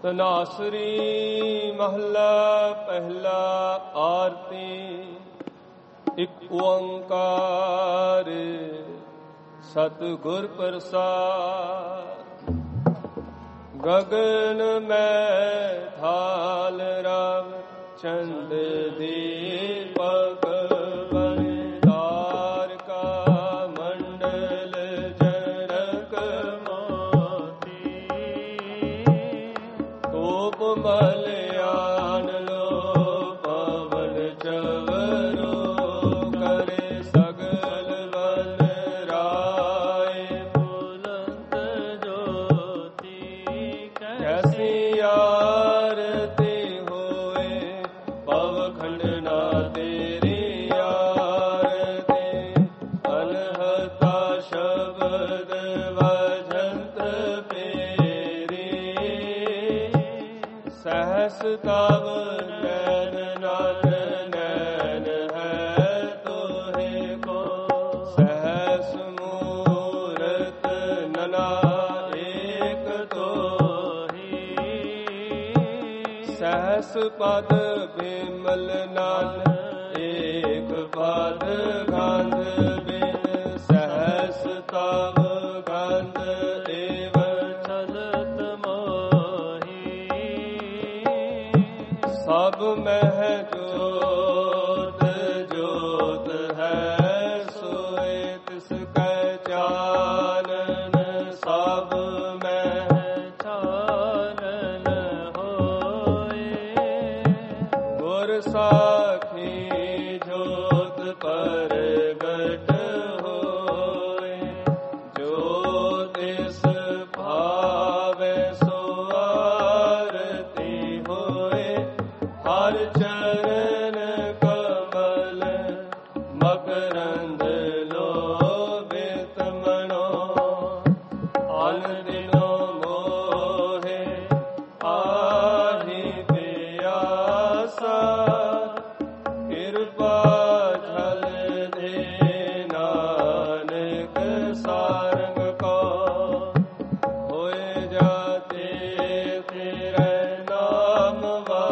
ਧਨਾਸਰੀ ਮਹਲਾ ਪਹਿਲਾ ਆਰਤੀ। ਇਕ ਓੰਕਾਰ ਸਤਿਗੁਰ ਪ੍ਰਸਾਦ। ਗਗਨ ਮੈਂ ਥਾਲ ਰਵ ਚੰਦ ਦੀਪਕ ਮਲਿਆਨ ਲੋ ਪਵਨ ਚਵਰੋ ਕਰੇ ਸਗਲ ਵਨ ਰਾਏ ਬੁਲੰਦ ਜੋਤੀ ਕੈਸੀ ਆਰਤੀ ਹੋਏ ਪਵ ਖੰਡਨਾ ਤੇਰੀ ਆਰਤੀ ਅਨਹਤਾ ਸ਼ਬਦ ਵਜੰਤ ਸਹਸ ਤਵ ਨੈਨ ਨਨ ਨੈਨ ਹੈ ਤੋਹਿ ਕੋ ਸਹਸ ਮੂਰਤ ਨਨਾ ਏਕ ਤੋਹਿ ਸਹਸ ਪਦ ਬਿਮਲ ਨਨ ਏਕ ਪਦ ਗੰਧ ਬਿਨ ਸਹਸ ਤਵ ਗੰਧ ਏਵ ਚਲਤ ਸਭ ਮਹਿ ਜੋਤ ਜੋਤ ਹੈ ਸੋਇ ਤਿਸ ਕੈ ਚਾਨਨ ਸਭ ਮਹਿ ਚਾਨਨ ਹੋਏ ਗੁਰ ਸਾਖੀ ਜੋਤ ਪ੍ਰਗਟ ਹੋਏ ਜੋ ਤਿਸ ਭਾਵੈ ਸੋ ਆਰਤੀ ਹੋਏ ਹਰ ਚਰਨ ਕਮਲ ਮਕਰੰਦ ਲੋਭਿਤ ਮਨੋ ਅਨ ਦਿਨੋ ਮੋਹੇ ਆਹੀ ਪਿਆਸਾ ਕਿਰਪਾ ਝਲ ਦੇ ਨਾਨਕ ਸਾਰੰਗ ਕੋ ਹੋਏ ਜਾਤੇ ਤੇਰੇ ਨਾਮ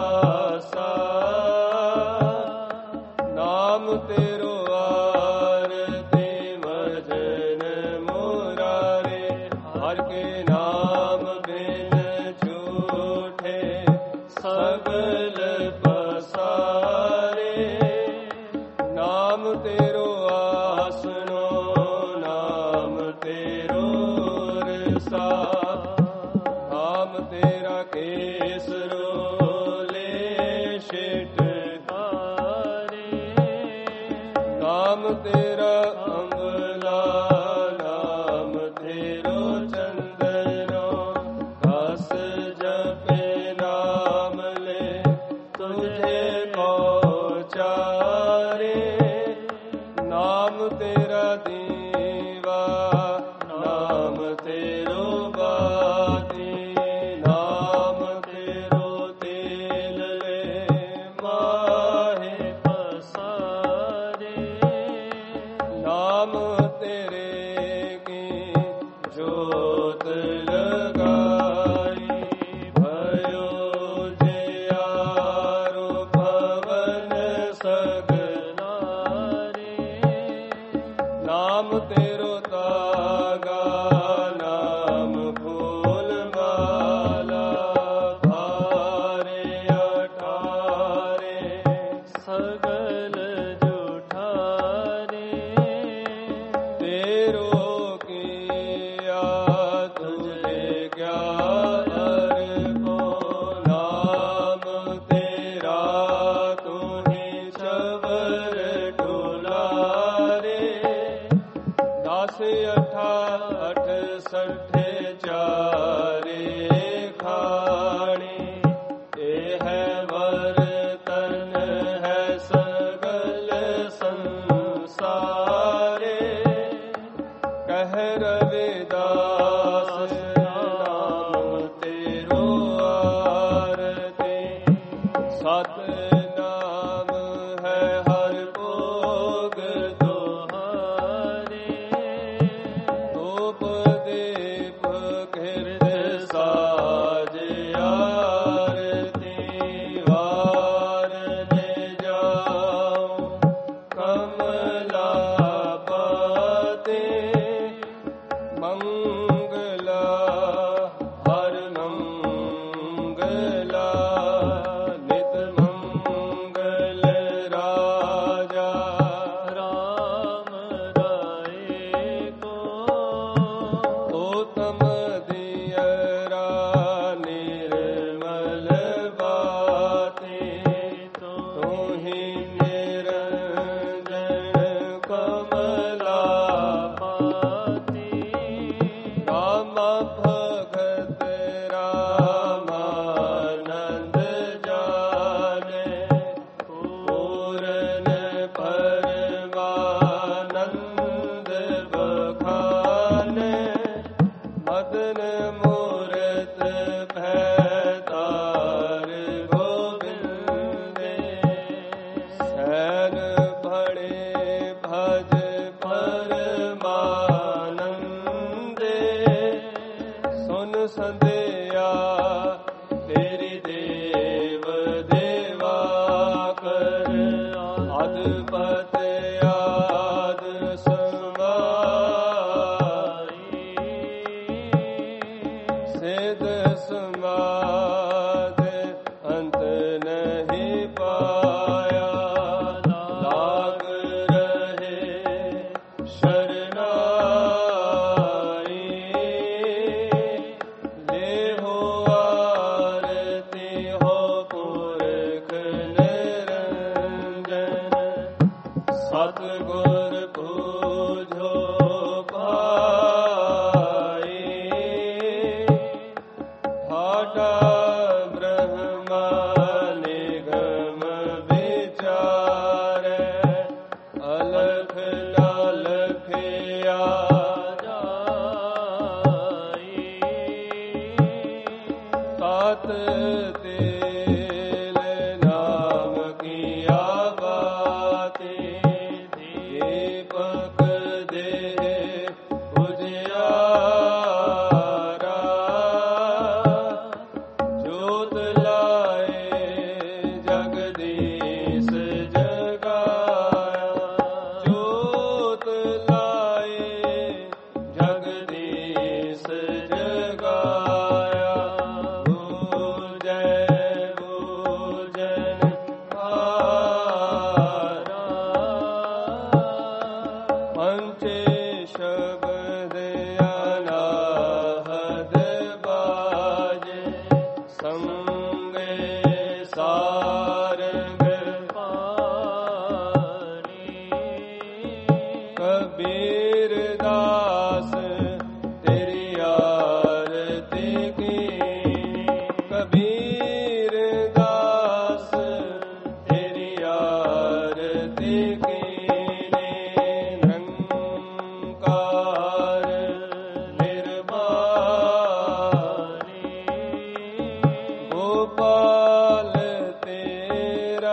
ਨਾਮ ਤੇਰੋ ਆਰਤੀ ਮਜਨ ਮੁਰਾਰੇ ਹਰ ਕੇ ਨਾਮ ਬਿਨ ਝੂਠੇ ਸਗਲ ਪਸਾਰੇ ਨਾਮ ਤੇਰੋ ਆਸਨੋ ਨਾਮ ਤੇਰੋ ਰਸਾ ਨਾਮ ਤੇਰਾ ਕੇਸਰੋ ਲੈ ਛਿਟ ਨਾਮ ਤੇਰਾ ਅੰਬਲਾ ਨਾਮ ਤੇਰੋ ਚੰਦਨੋ ਦਸ ਜਪੇ ਨਾਮ ਲੈ ਤੁਝੇ ਕੋ ਚਾਰੇ ਨਾਮ ਤੇਰਾ ਦੀਵਾ ਨਾਮ ਤੇਰੋ ਬਾਤੀ ਨਾਮ ਤੇਰੋ ਤੇਲ ਲੈ ਮਾਹੇ ਨਾਮ ਤੇਰੇ ਕੀ ਜੋਤ ਲਗਾਈ भयो ਜਿਆਰੋ ਭਵਨ ਸਗਨਾਰੇ ਨਾਮ ਤੇਰੋ ਤਾਗਾ ਨਾਮ ਫੂਲ ਮਾਲਾ ਭਾਰੇ ਅਠਾਰੇ ਸਗਲ ਤੇਰੋ ਕੀਆ ਤੁਝੇ ਗਿਆਨ ਕੋ ਨਾਮ ਤੇਰਾ ਤੁਹੀ ਸਬਰ ਟੁਲਾਰੇ ਦਸ ਅਠ ਸੱਠੇ ਚਾਰੇ ਖਾਣੀ ਇਹ ਹੈ ਵਰਤਨ ਹੈ ਸਗਲ ਸੰਸਾਰੇ ਕਹਿ ਰਵਿਦਾਸ ਨਾਮ ਤੇਰੋ ਆਰਤੀ ਸਤ ਨਾਮ ਹੈ ਹਰ ਭੋਗ ਤੁਹਾਰੇ ਧੂਪ ਦੀਪ ਕਿਰਤ ਸਾਜਿਆ मंगला हर मंगला नित मंगल राजा राम राय को उत्तम दियरा निर्मल बाते तो ही निरंजन कमला पाती राम भगत रामानंद जाने पूरन परमानंद बखाने मदन मूरत भैतार गोविंदे सैन बड़े भज परमानंदे सुन संध्या तेरी देव देवा कर अदपत आद समाई सिद्ध समाद अंत नहीं पाया लाग रहे शरणाई ले हो आरती हो पुरख निरंजन सतगुर पूजो पाई ठाटा ब्रह्मा निगम विचार अलख लालखिया जाई तात तेल नाम किया बातें दीपक दे उजियारा ज्योत लाए जगदीश जगाया ज्योत लाए जगदीश जगाया भूजन हारा पंचे शब्द अनाहद बाजे संगे सारंग पानी कबीर दास तेरी आरती की कबीर दास तेरी आरती की निरंकार निर्वाणी गोपाल तेरा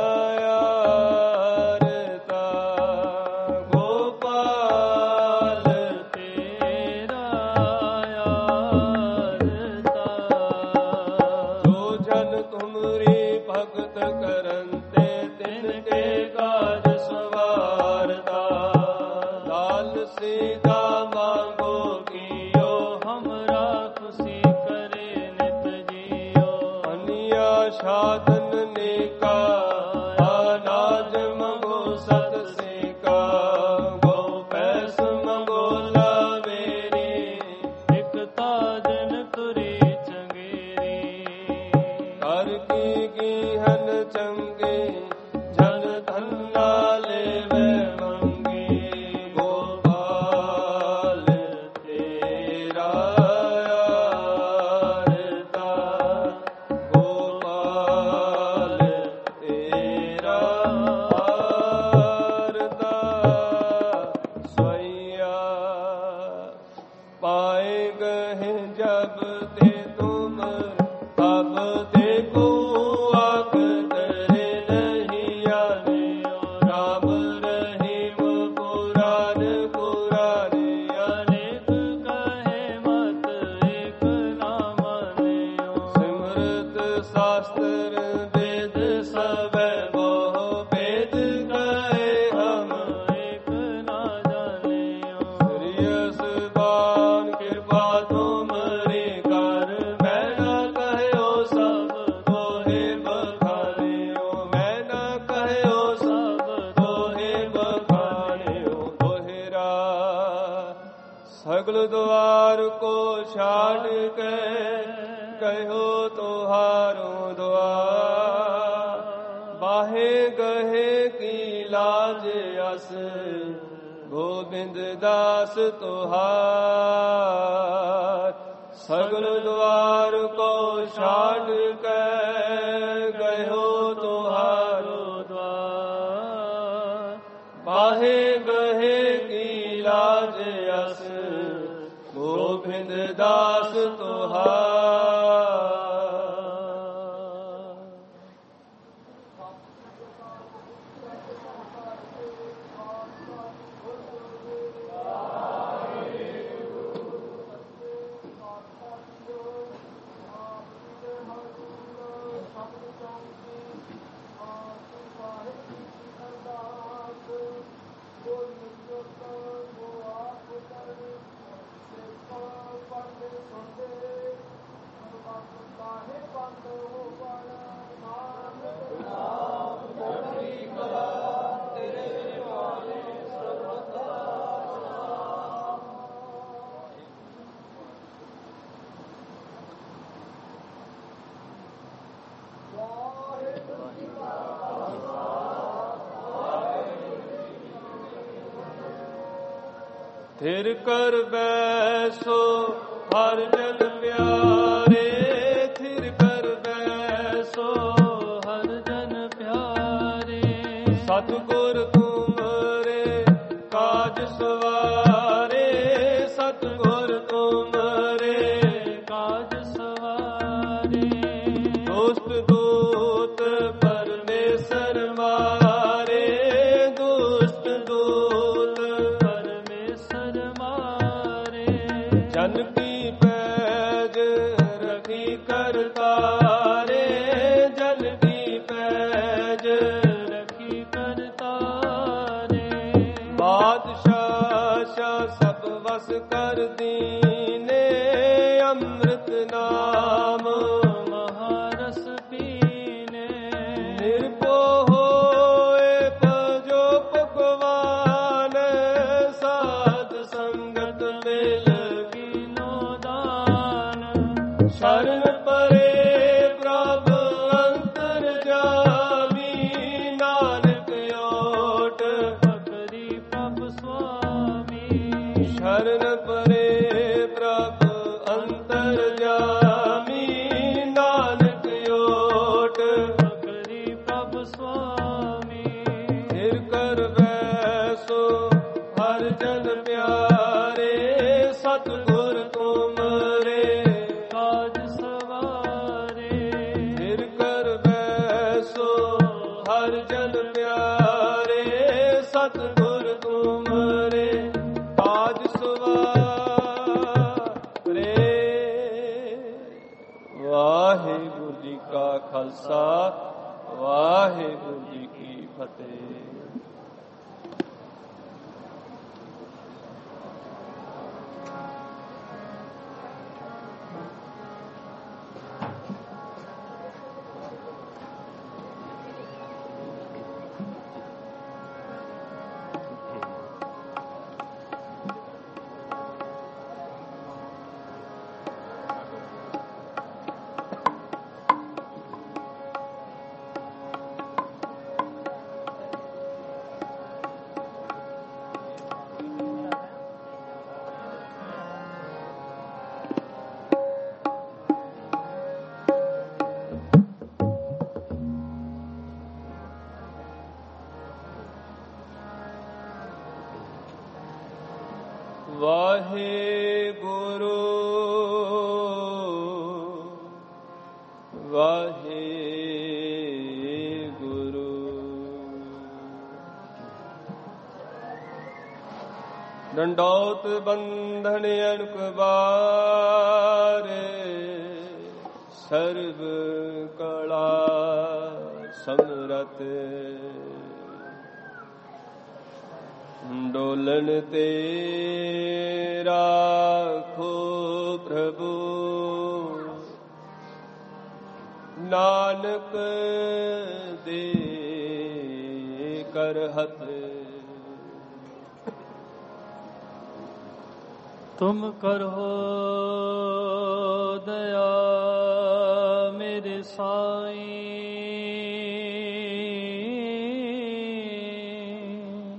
यारता गोपाल तेरा यारता जो जन तुमरी भक्त करंते तिनके काज सवारता लाल सीधा मांगो कियो हमरा खुशी करे नित जियो अनिया साधन नेका अनाज मंगो सत सेका गो पैस मंगो लावेरी एक ताजन तुरी चंगेरी कर की गीहन चंगे जन धन्ना लेवे मंगी गोपाल तेरा यारता गोपाल तेरा यारता स्वैया पाए गए जब ते तुम तब देखो आग करे नहीं आने राम रहीम पुराण पुराने अनेक कहे मत एक ना माने सिमरत शास्त्र वेद सब मोह वेद कहे हम एक ना जाने श्रेयस द्वार को छाड़ के कहो तुहारो द्वार। बाहे गहे की लाज अस गोबिंद दास तुहार। सगल द्वार को छाड़ के गयो तुहारो द्वार। बाहे गहे की लाज अस गोबिंद दास तुहार। थिर कर बैसो हर जन प्यारे। थिर कर बैसो हर जन प्यारे। सतगुर तुमरे काज सवारे। सतगुर तुमरे काज सवारे। दुष्ट दूत परमेश्वर मारे। दुष्ट दूत जन की पैज रखी करतारे। जन की पैज रखी करतारे। बादशाह सब वस कर दीने। अमृत नाम महारस पीने। निर्भो होए भजो भगवान। साध संगत मिल शरण परे प्रभु अंतर जामी। नानक ओट पकड़ी प्रभु स्वामी। शरण परे प्रभु अंतर जामी। नानक ओट पकड़ी प्रभु स्वामी। थिर कर बैसो हर जन प्यारे। सतगुर तुमरे काज सवारे। थिर कर बैसो हर जन प्यारे। सतगुर तुमरे काज सवारे। वाहिगुरु जी का खालसा वाहिगुरु जी की फतेह। वाहेगुरु वाहेगुरु। दंडौत बंधन अणुक बारे। सर्व कला समरत। डोलन ते राखो प्रभु। नानक दे कर हथ। तुम करो दया मेरे साईं,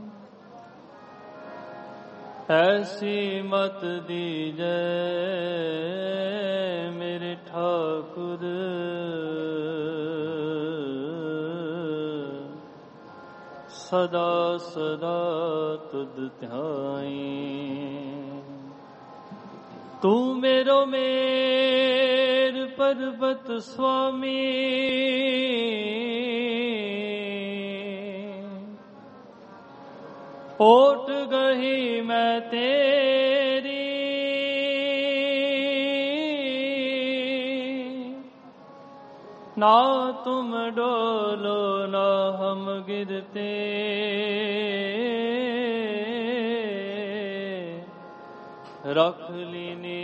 ऐसी मत दीजिए मेरे ठाकुर, सदा सदा तुद ध्याई। तू मेरो मेर पर्वत स्वामी, ओट गही मैं तेरी, ना तुम डोलो ना हम गिरते, रख लीनी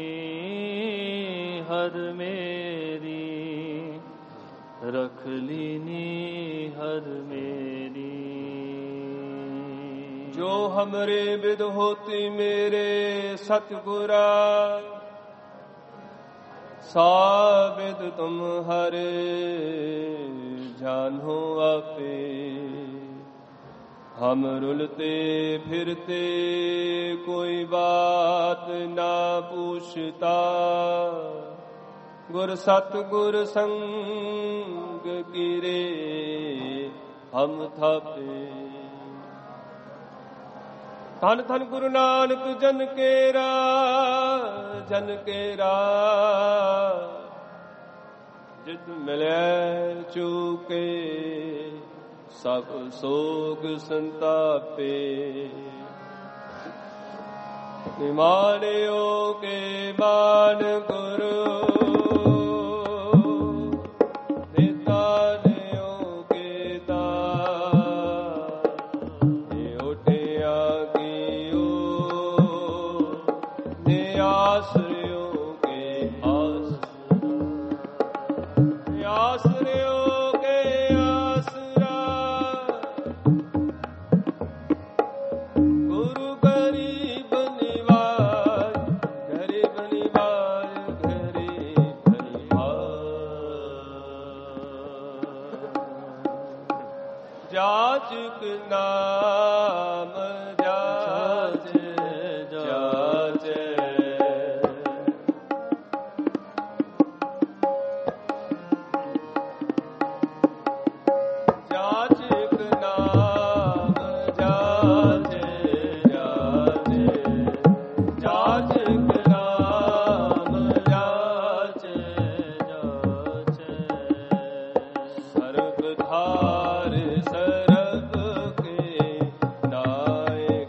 हर मेरी, रख लीनी हर मेरी। जो हमरे विद होती मेरे सतगुरा, साबिद तुम हरे जानो आपे। हम रुलते फिरते कोई बात ना पूछता, गुर सतगुर संग कीरे हम थापे। धन धन गुरु नानक जन केरा, जन केरा जित मिले चूके, सब सोग संतापे। निमानियो के मान गुरु, नितानियो के दान, उठिया कियो नियासरियो के आस, आसरियो जाचक नाम जाचे जाचे, जाचक नाम जाचे जाचे, जाचक नाम जाचे जाचे। सर्वधार सर्व के नायक,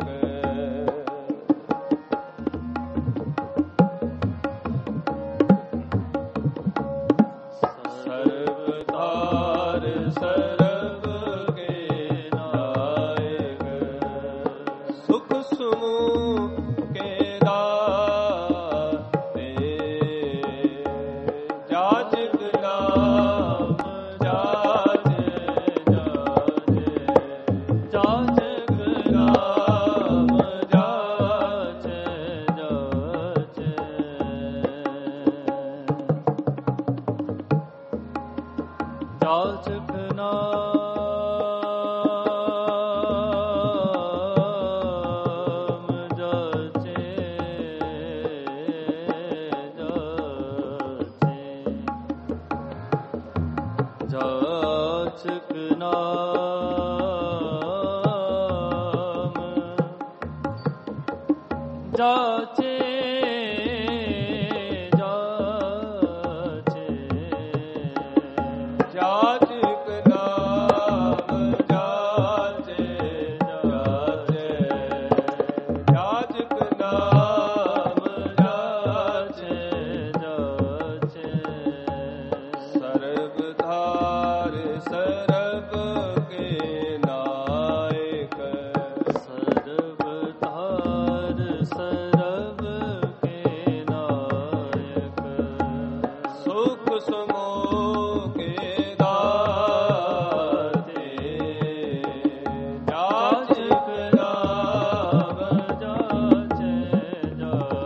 सर्वधार सर्व के नायक, सुख समूह के दाते। जाचक नाम जाचे जाचे, जाचक नाम जाचे जाचे। जाचक नाम जाचे जाचे, जाचक नाम जाचे जाचे, जाचक नाम जाचे जाचे, जाचक नाम जाचे जाचे। सर्वधार सर्व के नायक, सर्वधार सर्व के नायक, सुख समूह के दाते। जाचक नाम जाचे जाचे,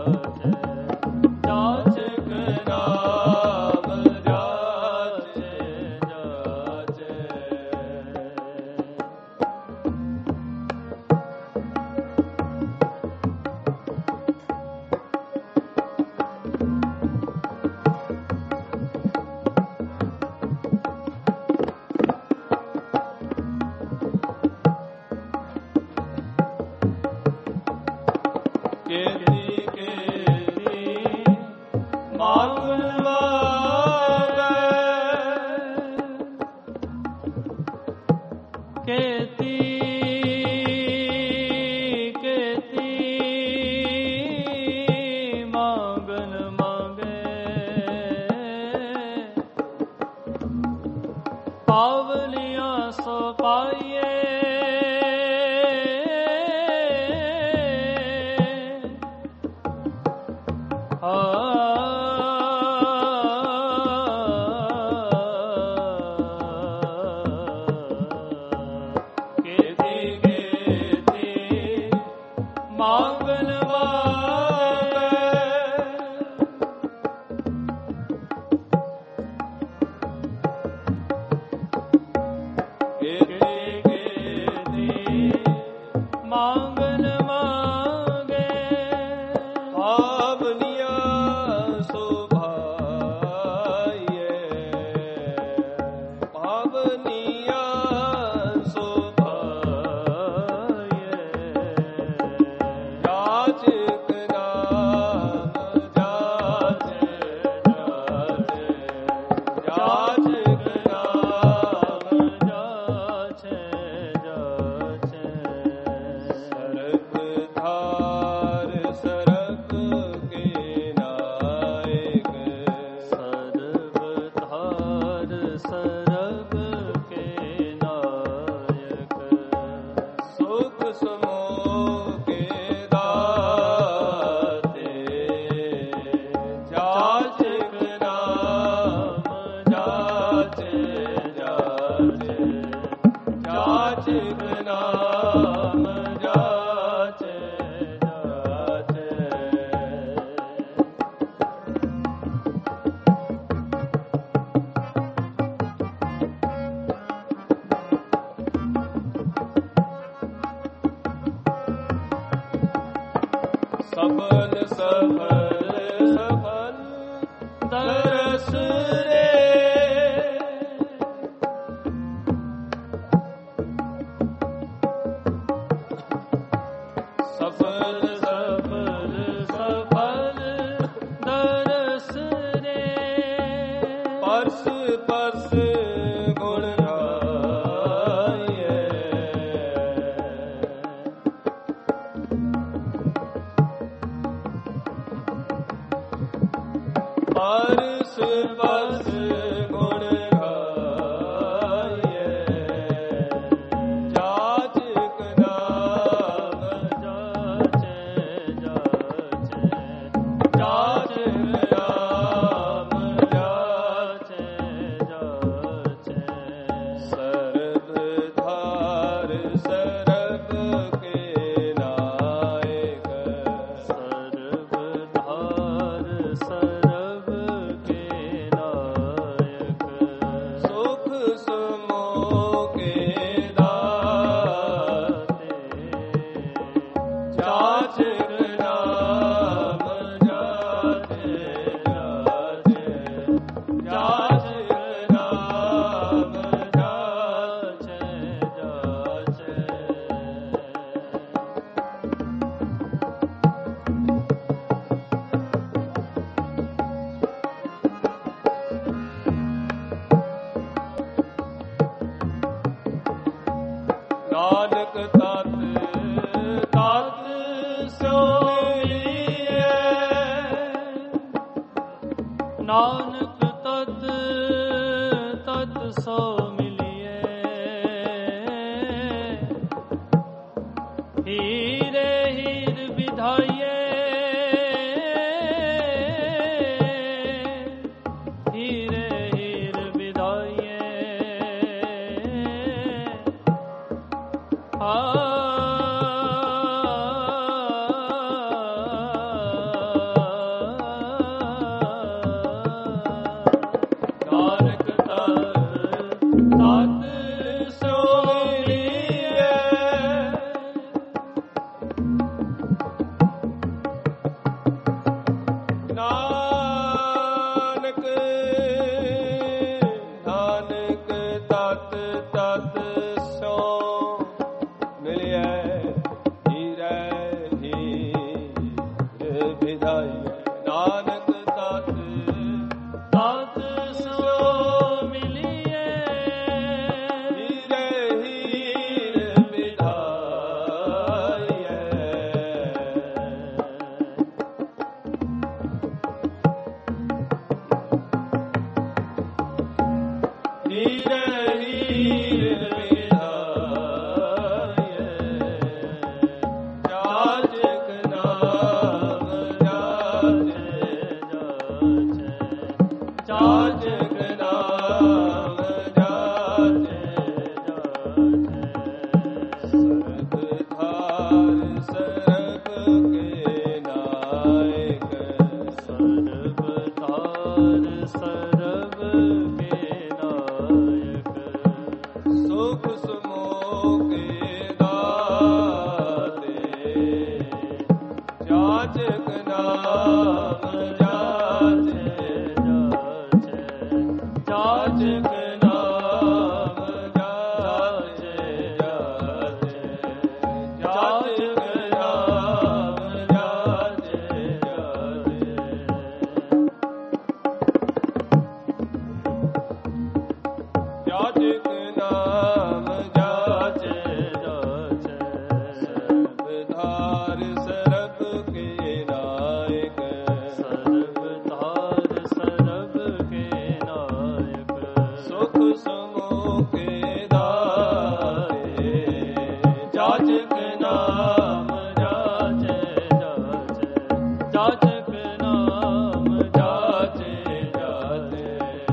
सरब के नायक सुख समोह के दाते जाचक नाम जाचे जाचक नाम जाचे जाचक नाम जाचे जाचक नाम जाचे सर्वधार सरब के नायक सर्वधार सरब के नायक सुख समोह के दाते जाचक नाम जाचे जाचक नाम जाचे जाते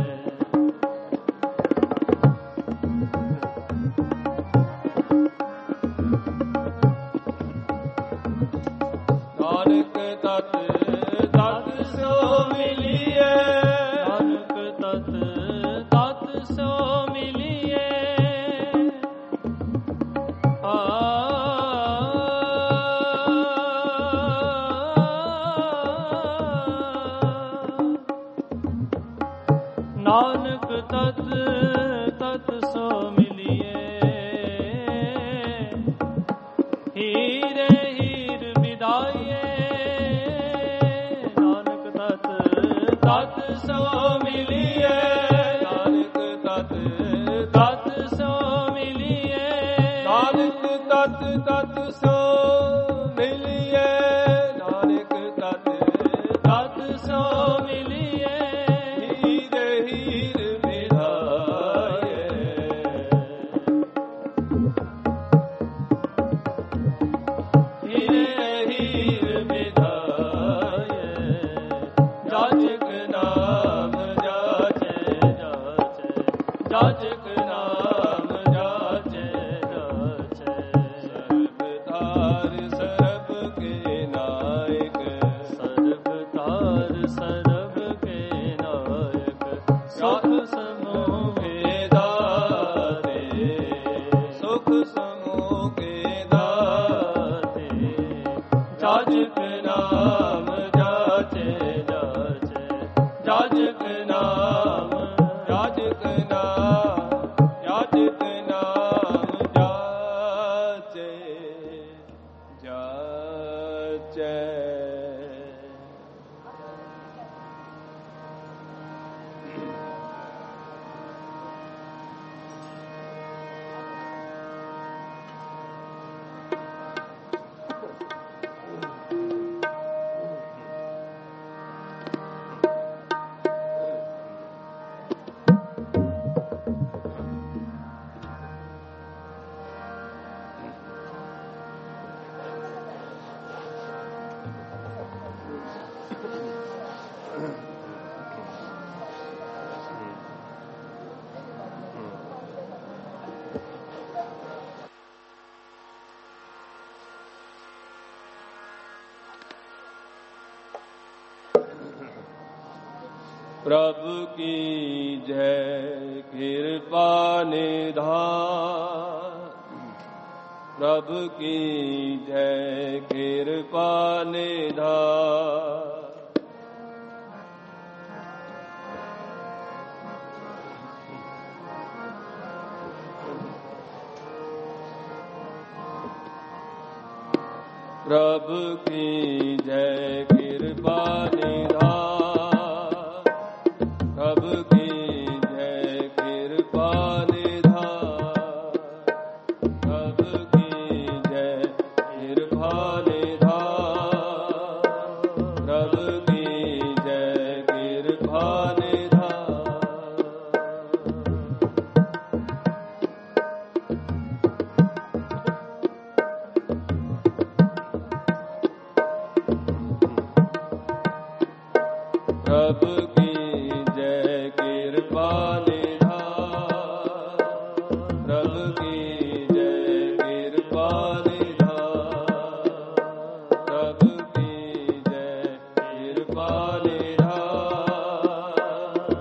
नानक तत तत सो मिलिए नानक तत तत सो मिलिए नानक तत तत सो मिलिए हीरे हीर विदाइए नानक तत तत सो मिलिए नानक तत तत सो मिलिए नानक तत तत सो मिलिए नानक तत तत सो मिलिए हीरे हीर विदाइए हीरे हीर विधाये जाचक नाम जाचे जाचक नाम जाचे सर्वधार सरब के नायक सर्वधार सरब के नायक सुख समोह के दाते सुख समोह के दाते जाचक नाम जाचे जाचक नाम जाचक नाम जाचक नाम जाचे जाचे प्रभु की जय कृपा निधान प्रभु की जय कृपा निधान प्रभु की जय कृपा निधान प्रभु की जय कृपा निधान प्रभु की जय कृपा निधान प्रभु की जय कृपा निधान प्रभु की जय कृपा निधान प्रभु की जय कृपा निधान प्रभु की जय कृपा निधान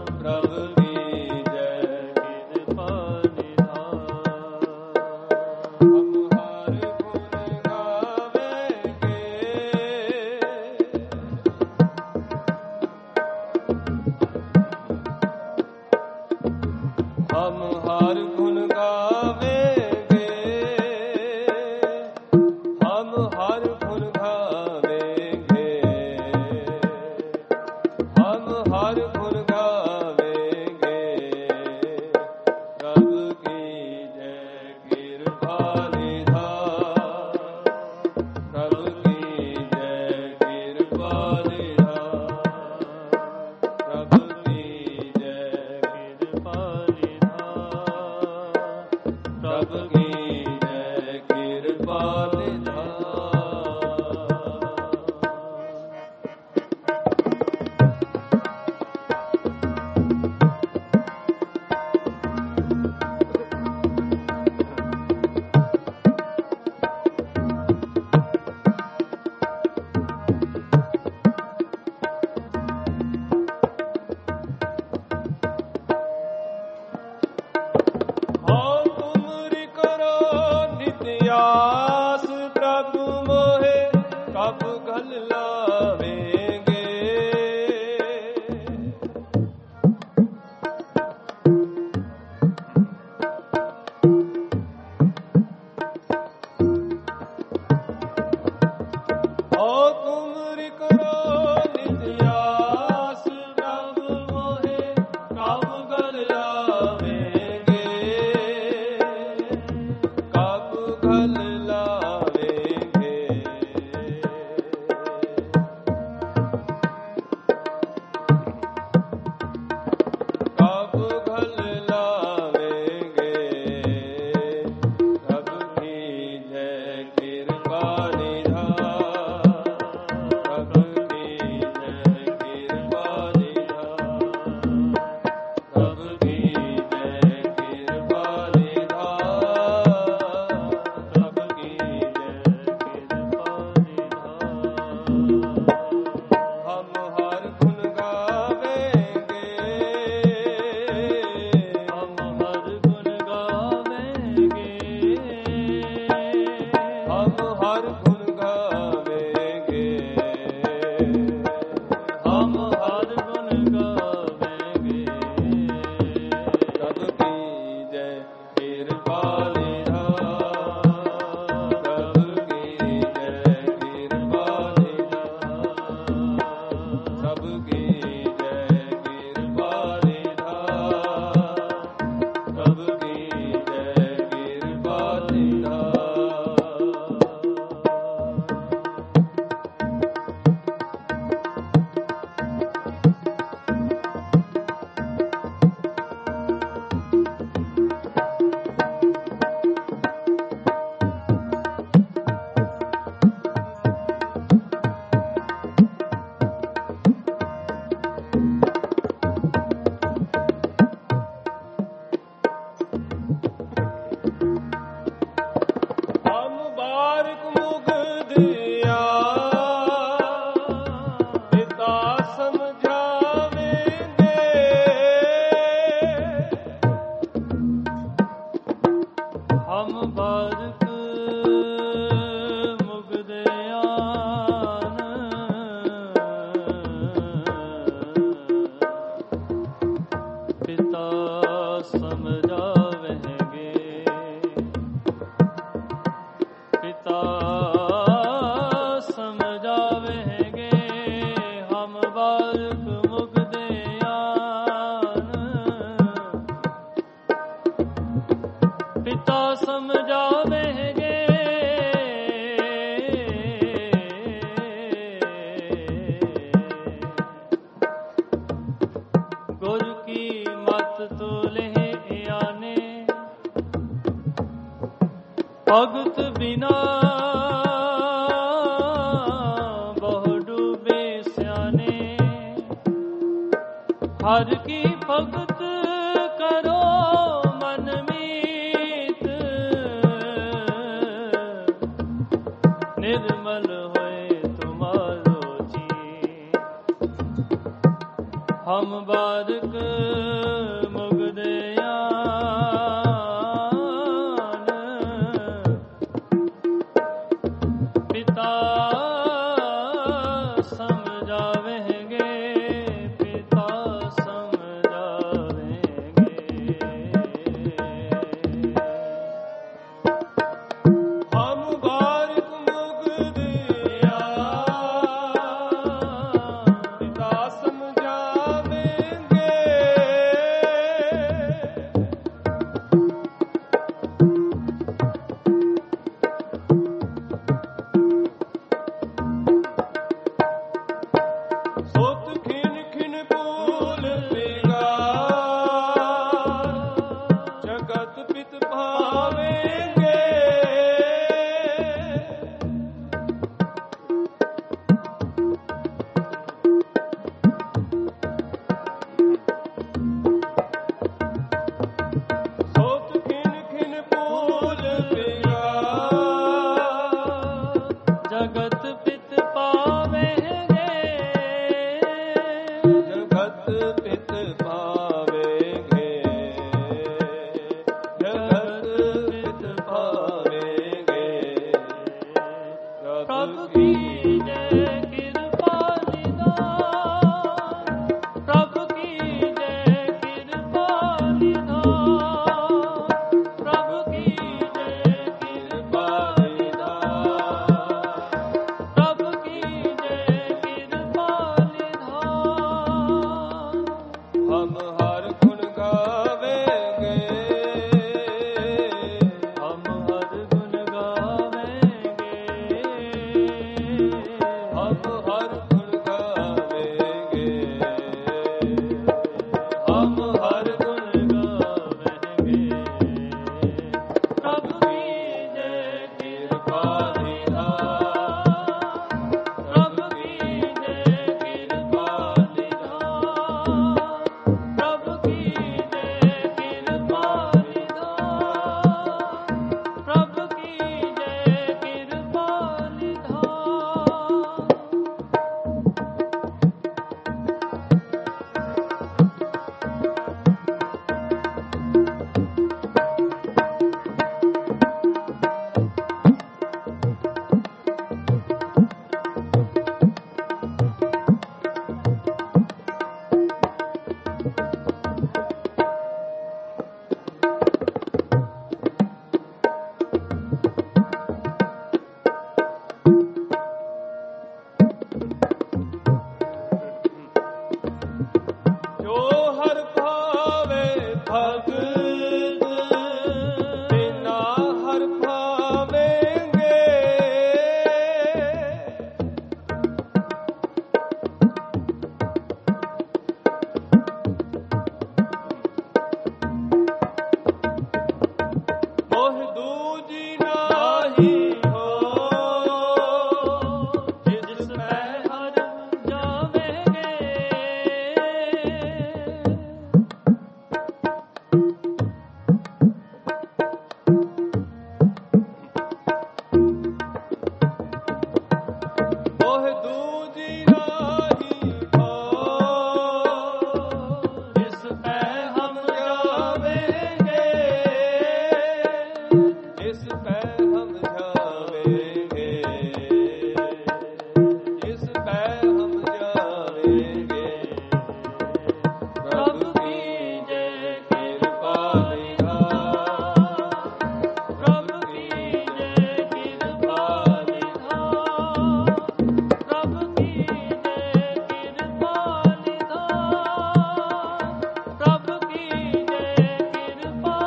भगत बिना बहु डूबे स्याने, हर की भगत करो मन मीत, निर्मल होए तुम्हारो जी। हम बारक मुगदया ਜੋ ਹਰ ਭਾਵੇ ਭਗਤ ਬਿਨਾ ਹਰ ਭਾਵੇਂਗੇ। ਮੋਹ ਦੂਜੀ ਨਾਹੀ ਹੋ ਜਿਸ ਪੈ ਹਰ ਜਾਵੇਂਗੇ। ਮੋਹ ਦੂਜੀ ਨਾਹੀ ਹੋ ਜਿਸ ਪੈ ਹਮ ਜਾਵੇਂਗੇ। ਜਿਸ ਪੈ ਹਮ ਜਾਵੇਂਗੇ। ਜਿਸ ਪੈ ਹਮ ਜਾਵੇਂਗੇ। ਪ੍ਰਭ ਕੀ ਜੈ ਕਿਰਪਾ ਨਿਧਾਨ। ਪ੍ਰਭ ਕੀ ਜੈ ਕਿਰਪਾ ਨਿਧਾਨ। ਪ੍ਰਭ ਕੀ ਜੈ ਕਿਰਪਾ ਨਿਧਾਨ। ਪ੍ਰਭ ਕੀ ਜੈ ਕਿਰਪਾ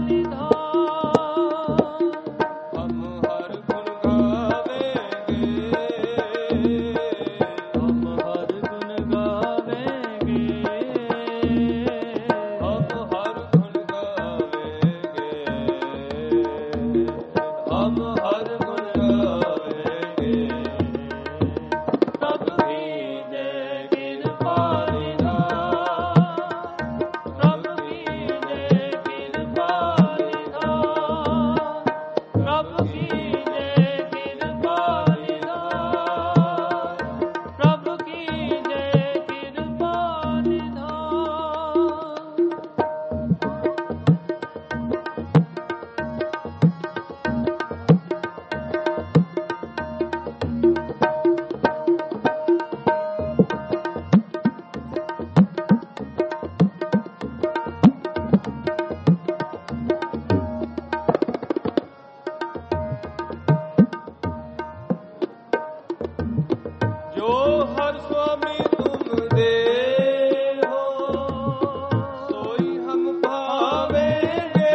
ਨਿਧਾਨ। ਹਮ ਹਰ ਗੁਣ ਗਾਵੇਂਗੇ। ਹਮ ਹਰ ਗੁਣ ਗਾਵੇਂਗੇ। ਹਮ ਹਰ ਗੁਣ ਗਾਵੇਂਗੇ। ਹਮ ਹਰ ਗੁਣ ਗਾਵੇਂਗੇ। ਪ੍ਰਭ ਕੀ ਜੈ ਕਿਰਪਾ ਨਿਧਾਨ। ਪ੍ਰਭ ਕੀ ਜੈ ਕਿਰਪਾ ਨਿਧਾਨ। ਪ੍ਰਭ ਕੀ ਜੈ ਕਿਰਪਾ ਨਿਧਾਨ। ਪ੍ਰਭ ਕੀ ਜੈ ਕਿਰਪਾ ਨਿਧਾਨ। ਜੋ ਹਰ ਸੁਆਮੀ ਤੁਮ ਦੇ ਹੋ ਸੋਈ ਹਮ ਭਾਵੇਂਗੇ।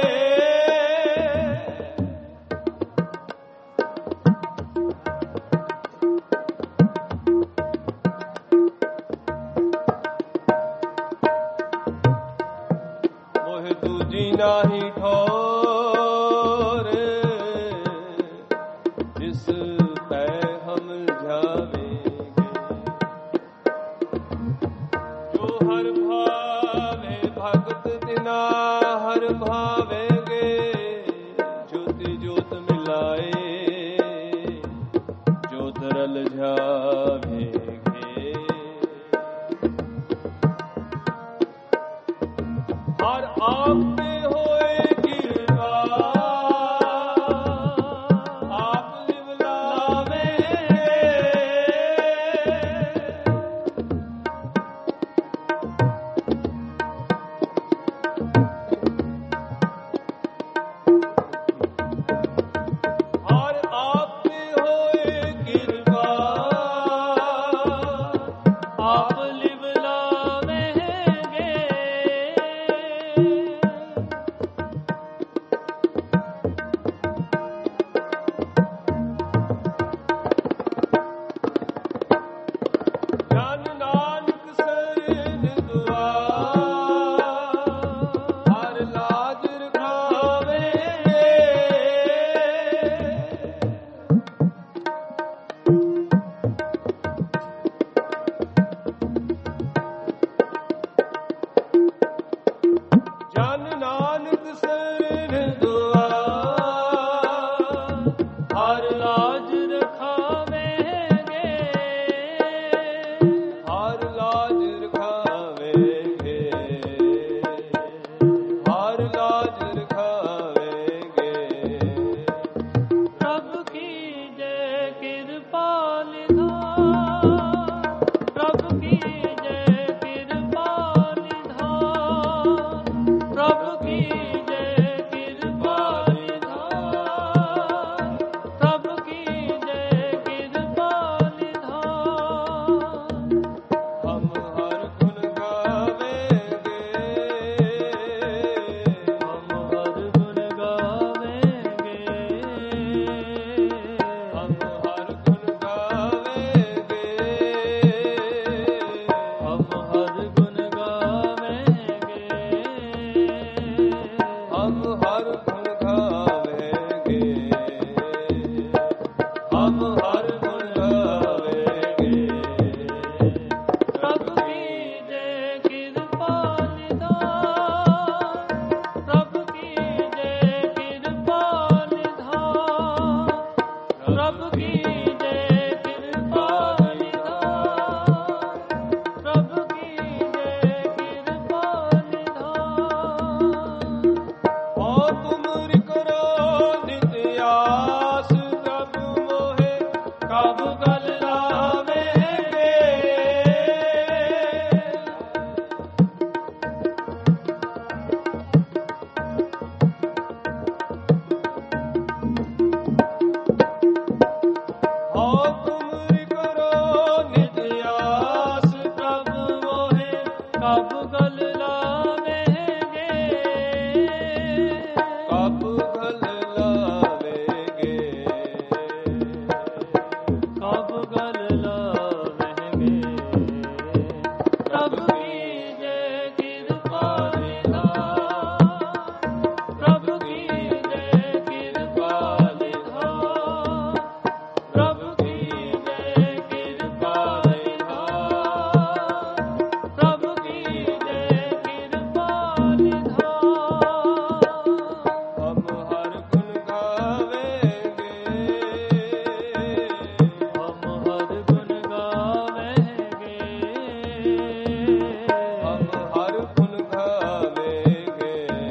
ਮੋਹ ਦੂਜੀ ਨਾਹੀ ਠੋਰ ਜਿਸ ਪੈ ਹਮ ਜਾਵੇਂਗੇ। ਜੋ ਹਰ ਭਾਵੇ ਭਗਤ ਤਿਨਾ ਹਰ ਭਾਵੇਂਗੇ। ਜੋਤਿ ਜੋਤ ਮਿਲਾਏ ਜੋਤ ਰਲ ਜਾਵੇਂਗੇ। ਹਰ ਆਪ ਤੇ ਹੋਏ ਕਿਰਪਾ ਆਪ ਲਿਵ ਲਾਵੇਂਗੇ। ਹਰ ਆਪ ਤੇ ਹੋਏ ਕਿਰਪਾ ਆਪ ਲਿਵ ਲਾਵੇਂਗੇ। ਜਨ ਨਾਨਕ ਸਰਨ ਦੁਆਰ ਹਰ ਲਾਜ ਰਖਾਵੇਂਗੇ। ਜਨ ਨਾਨਕ ਸਰਨ ਦੁਆਰ ਹਰ ਲਾਜ ਰਖਾਵੇਂਗੇ। ਹਰ ਲਾਜ ਰਖਾਵੇਂਗੇ। ਹਰ ਲਾਜ ਰਖਾਵੇਂਗੇ। ਪ੍ਰਭ ਕੀ ਜੈ ਕਿਰਪਾ ਨਿਧਾਨ। ਪ੍ਰਭ ਕੀ ਜੈ ਕਿਰਪਾ ਨਿਧਾਨ। ਪ੍ਰਭ ਕਬ ਗਲ ਲਾਵੇਂਗੇ, ਕਬ ਗਲ ਲਾਵੇਂਗੇ, ਕਬ ਗਲ ਲਾਵੇਂਗੇ, ਪ੍ਰਭ ਕੀਜੈ ਕਿਰਪਾ ਨਿਧਾਨ, ਪ੍ਰਭ ਕੀਜੈ ਕਿਰਪਾ ਨਿਧਾਨ, ਪ੍ਰਭ ਕੀਜੈ ਕਿਰਪਾ ਨਿਧਾਨ, ਪ੍ਰਭ ਕੀਜੈ ਕਿਰਪਾ ਨਿਧਾਨ। ਹਮ ਹਰ ਗੁਣ ਗਾਵੇਂਗੇ, ਹਮ ਹਰ ਗੁਣ ਗਾਵੇਂਗੇ, ਹਮ ਹਰ ਗੁਣ ਗਾਵੇਂਗੇ,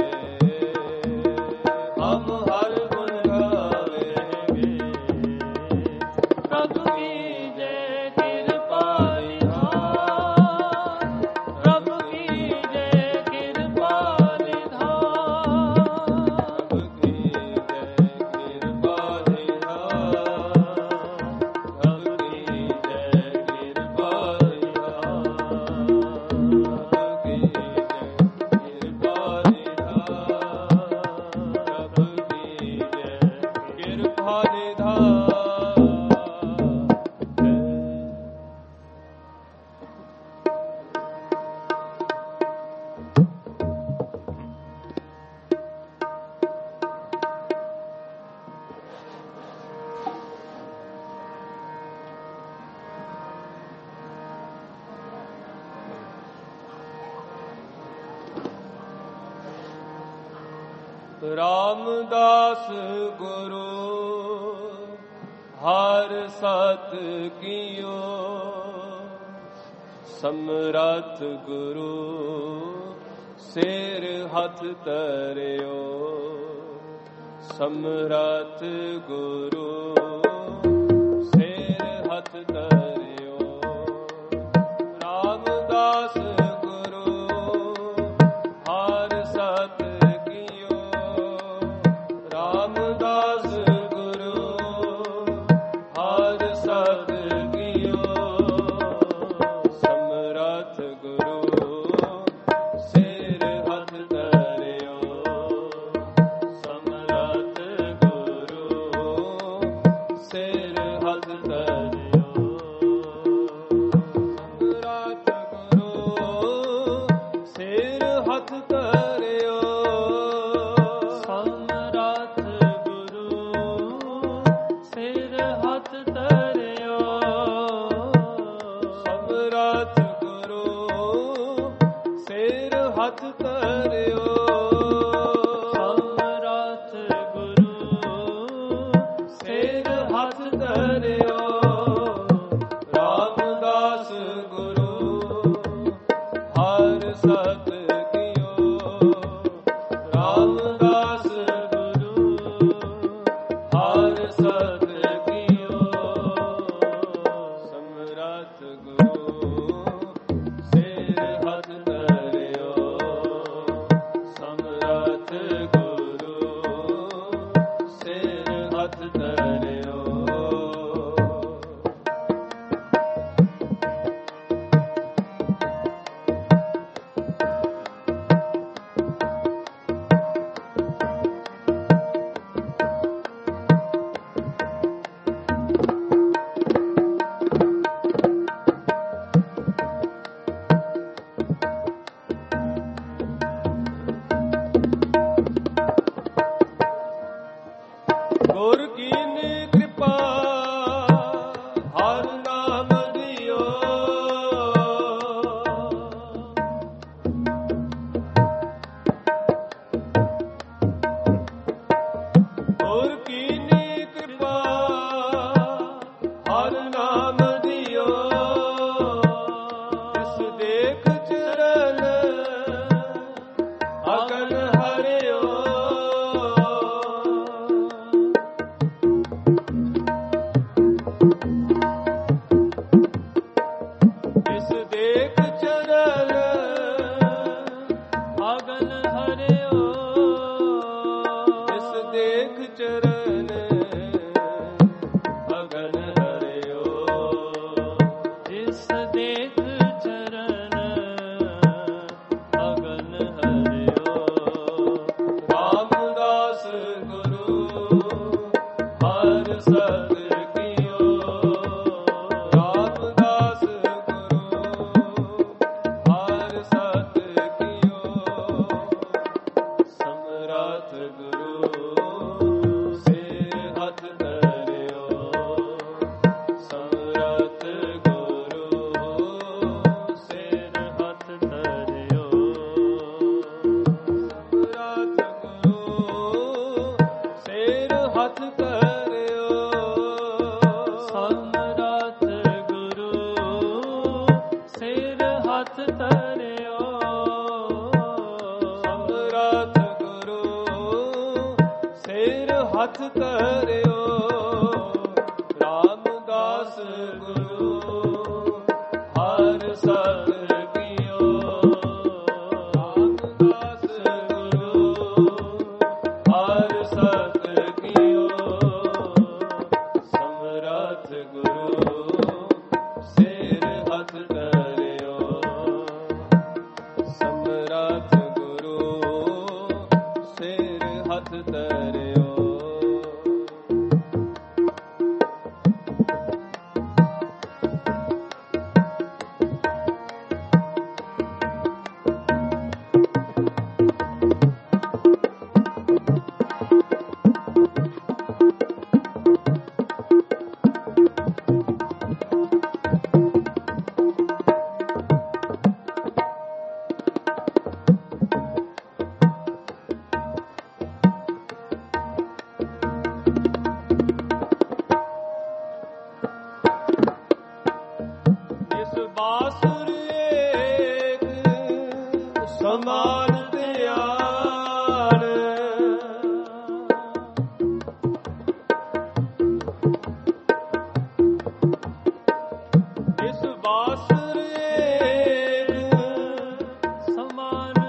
ਹਮ ਹਰ ਗੁਣ ਗਾਵੇਂਗੇ, ਪ੍ਰਭ ਕੀਜੈ ਕਿਰਪਾ ਨਿਧਾਨ, ਪ੍ਰਭ ਕੀਜੈ ਕਿਰਪਾ ਨਿਧਾਨ, ਪ੍ਰਭ ਕੀਜੈ ਕਿਰਪਾ ਨਿਧਾਨ, ਪ੍ਰਭ ਕੀਜੈ ਕਿਰਪਾ ਨਿਧਾਨ, ਪ੍ਰਭ ਕੀਜੈ ਕਿਰਪਾ ਨਿਧਾਨ, ਪ੍ਰਭ ਕੀਜੈ ਕਿਰਪਾ ਨਿਧਾਨ। ਰਾਮਦਾਸ ਗੁਰੂ ਹਰ ਸਤ ਕੀਓ, ਸਮਰੱਥ ਗੁਰੂ ਸਿਰ ਹੱਥ ਧਰਿਓ, ਸਮਰੱਥ ਗੁਰੂ ਸਿਰ ਹੱਥ ਧਰਿਓ। ਰਾਮਦਾਸ ਗੁਰੂ ਹਰ ਸਤ ਕੀਓ, ਰਾਮਦਾਸ ਗੁਰੂ ਹਰ ਸਤ ਕੀਓ, ਸਮਰੱਥ ਗੁਰੂ ਸਿਰ ਹੱਥ ਧਰਿਓ, ਸਮਰੱਥ ਗੁਰੂ ਸਿਰ ਹੱਥ ਧਰਿਓ, ਸਮਰੱਥ ਗੁਰੂ ਸਿਰ ਹੱਥ ਧਰਿਓ, ਸਮਰੱਥ ਗੁਰੂ ਸਿਰ ਹੱਥ ਧਰਿਓ, ਸਮਰੱਥ ਗੁਰੂ ਸਿਰ ਹੱਥ ਧਰਿਓ, ਸਮਰੱਥ ਗੁਰੂ ਸਿਰ ਹੱਥ ਧਰਿਓ। ਰਾਮਦਾਸ ਗੁਰੂ ਹਰ ਸਤ ਕੀਓ, ਰਾਮਦਾਸ ਗੁਰੂ ਹਰ ਸਤ ਕੀਓ, ਸਮਰੱਥ ਗੁਰੂ ਸਿਰ ਹੱਥ ਧਰਿਓ, ਸਮਰੱਥ ਗੁਰੂ ਸਿਰ ਹੱਥ ਧਰਿਓ। ਗੁਰ ਕੀਨੀ ਕਿਰਪਾ ਹਰ ਨਾਮ ਦਿਓ, ਗੁਰ ਕੀਨੀ ਕਿਰਪਾ ਹਰ ਨਾਮ ਦਿਓ, ਇਸ ਦੇਖ ਚਰਨ ਅਗਨ ਹਰਿਓ, ਇਸ ਦੇਖ ਚਰਨ ਅਗਨ ਹਰਿਓ, ਇਸ ਦੇਖ ਚਰਨ ਅਗਨ ਹਰਿਓ, ਇਸ ਦੇਖ ਚਰਨ ਧਰਿਓ। ਸਮਰੱਥ ਗੁਰੂ ਸਿਰ ਹੱਥ ਧਰਿਓ। ਰਾਮਦਾਸ ਗੁਰੂ ਹਰ ਸਤ ਕੀਓ। ਰਾਮਦਾਸ ਗੁਰੂ ਹਰ ਸਤ ਕੀਓ। ਸਮਰੱਥ ਗੁਰੂ ਸਿਰ ਹੱਥ ਧਰਿਓ। ਸਮਰੱਥ ਗੁਰੂ ਸਿਰ ਹੱਥ ਧਰਿਓ। ਇਸ ਬਾਸੁਰ ਏਕ ਸਮਾਨ ਧਿਆਨ। ਇਸ ਬਾਸੁਰ ਏਕ ਸਮਾਨ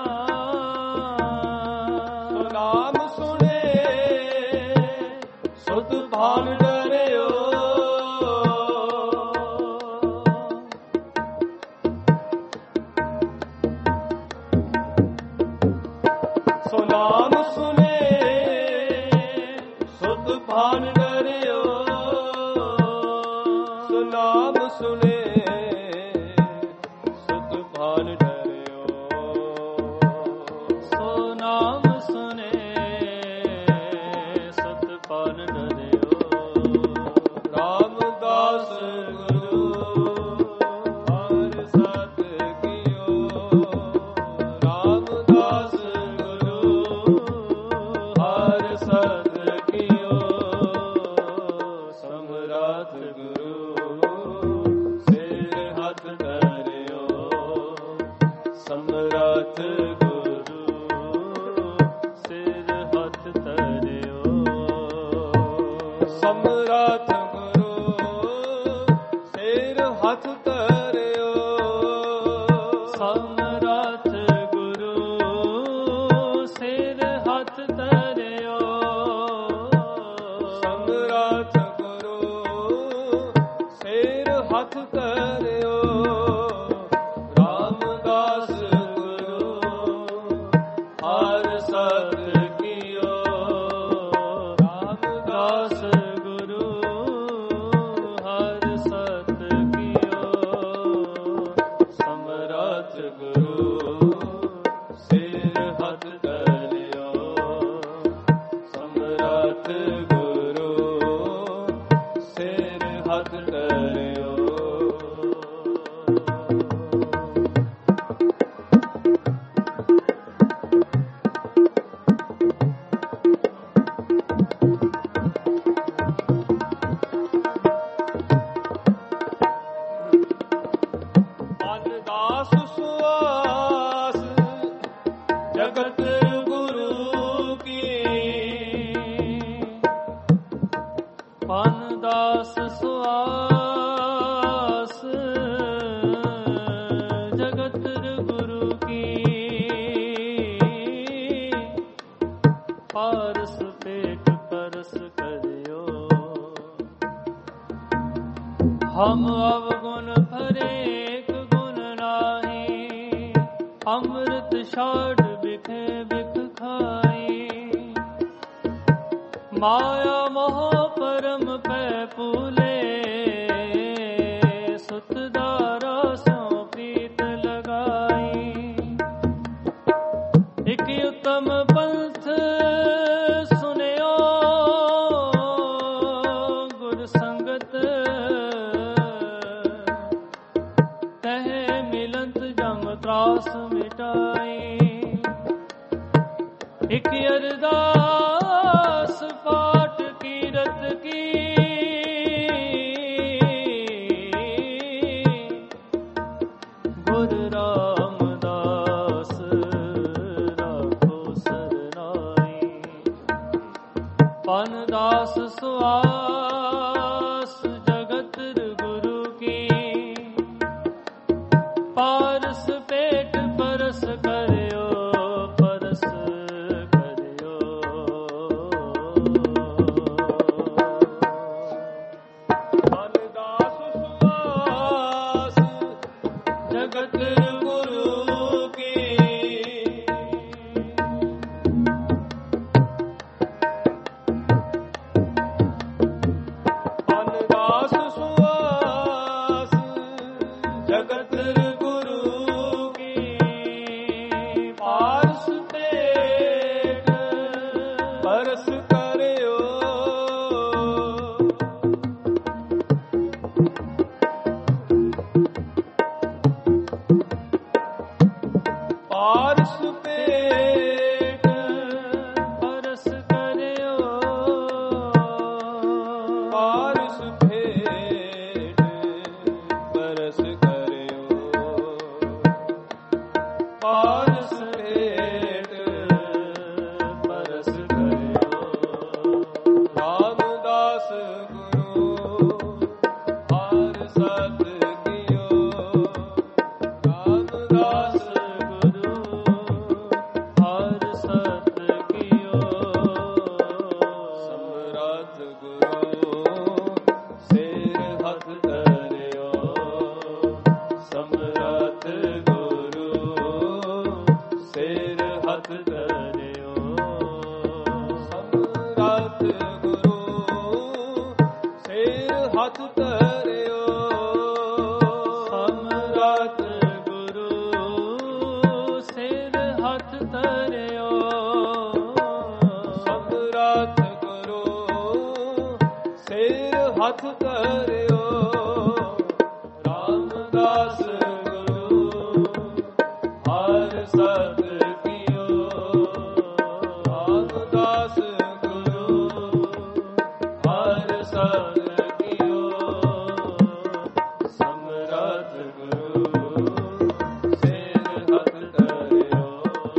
ਧਿਆਨ। ਸੋ ਨਾਮ ਸੁਣੇ ਸੁਧ ਭਾਨ ਡਰਿਓ। ਸੋ ਨਾਮ ਸੁਨੇ ਸੁਧ ਭਾਨ ਡਰਿਓ। ਸੋ ਨਾਮ ਸੁਨੇ ਸੁਧ ਭਾਨ ਡਰਿਓ। ਸੋ ਨਾਮ ਸੁਨੇ ਸਤ ਭਾਨ ਡਰਿਓ। ਰਾਮਦਾਸ ਗੁਰੂ ਹਰ ਸਤ ਕੀਓ। ਰਾਮਦਾਸ ਗੁਰੂ ਹਰ ਸਤ ਕੀਓ। ਸਮਰੱਥ ਗੁਰੂ ਸਿਰ ਹੱਥ ਧਰਿਓ। ਸਮਰੱਥ ਗੁਰੂ ਸਿਰ ਹੱਥ ਧਰਿਓ। ਸਮਰੱਥ ਗੁਰੂ ਸਿਰ ਹੱਥ ਧਰਿਓ। ਸਮਰੱਥ ਗੁਰੂ ਸਿਰ ਹੱਥ ਧਰਿਓ। ਸਮਰੱਥ ਗੁਰੂ ਸਿਰ ਹੱਥ ਧਰਿਓ। ਰਾਮਦਾਸ ਗੁਰੂ ਹਰ ਸਤ ਕੀਓ। ਰਾਮਦਾਸ ਗੁਰੂ ਹਰ ਸਤ ਕੀਓ। ਸਮਰੱਥ ਗੁਰੂ ਸਿਰ ਹੱਥ ਧਰਿਓ। ਸਮਰੱਥ ਗੁਰੂ ਸਿਰ ਹੱਥ ਧਰਿਓ। ਅਰਦਾਸ ਸੁਆਸ ਜਗਤ ਗੁਰੂ ਕੀ। ਪਨ ਦਾਸ ਸੁਆਸ ਜਗਤ ਗੁਰੂ ਕੀ। ਪਾਰਸ ਪੇਟ ਪਰਸ ਕਰਿਓ। ਹਮ ਅਵਗੁਣ ਭਰੇਕ ਗੁਣ ਨਾਹੀ। ਅੰਮ੍ਰਿਤ ਛਾੜ ਬਿਖੇ ਬਿਖ ਖਾਈ। ਮਾਇਆ ਮੋਹ ਪਰਮ ਪੈ ਪੂਲੇ। ਸੁਤ ਦਾਰਾ ਸੋ ਪ੍ਰੀਤ ਲਗਾਈ। ਇਕ ਉਤਮ ਪੰਥ ਸੁਨਿਓ। ਗੁਰ ਸੰਗਤ ਤਹ ਮਿਲੰਤ ਜਮ ਤਰਾਸ ਮਿਟਾਈ। ਇਕ ਅਰਦਾਸ ਪਾਠ ਕੀਰਤ ਕੀ। ਗੁਰ ਰਾ ਗੁਰੂ ਕੀ ਅਨਦਾਸ ਸੁਆਸ ਜਗਤ ਗੁਰੂ ਕੀ ਪਾਰਸ ਤੇਟ ਪਰਸ ਕਰਿਓ ਪਾਰਸ ਪੇਟ ਪਰਸ ਕਰਿਓ ਪਾਰਸ ਭੇਟ ਪਰਸ ਕਰਿਓ ਪਾਰਸ ਭੇਟ ਪਰਸ ਕਰਿਓ ਰਾਮਦਾਸ ਗੁਰੂ ਹਰਿ ਸਤ ਕੀਓ ਰਾਮਦਾਸ ਗੁਰੂ ਹਰਿ ਸਤ ਕੀਓ ਸਮਰੱਥ ਗੁਰੂ ਸਿਰ ਹੱਥ ਧਰਿਓ ਸਮਰੱਥ ਗੁਰੂ ਸਿਰ ਹੱਥ ਧਰਿਓ ਸਮਰੱਥ ਗੁਰੂ ਸਿਰ ਹੱਥ ਧਰਿਓ ਸਮਰੱਥ ਗੁਰੂ ਸਿਰ ਹੱਥ ਧਰਿਓ ਸਮਰੱਥ ਗੁਰੂ ਸਿਰ ਹੱਥ ਧਰਿਓ ਰਾਮਦਾਸ ਗੁਰੂ ਹਰਿ ਸਤ ਕੀਓ ਰਾਮਦਾਸ ਗੁਰੂ ਹਰਿ ਸਤ ਕੀਓ ਸਮਰੱਥ ਗੁਰੂ ਸਿਰ ਹੱਥ ਧਰਿਓ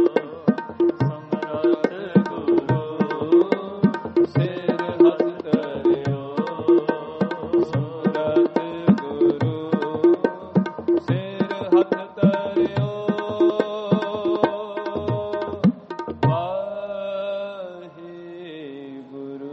ਸਮਰੱਥ ਗੁਰੂ ਸਿਰ ਹੱਥ ਧਰਿਓ ਸਮਰੱਥ ਗੁਰੂ ਸਿਰ ਹੱਥ ਧਰਿਓ ਵਾਹਿਗੁਰੂ।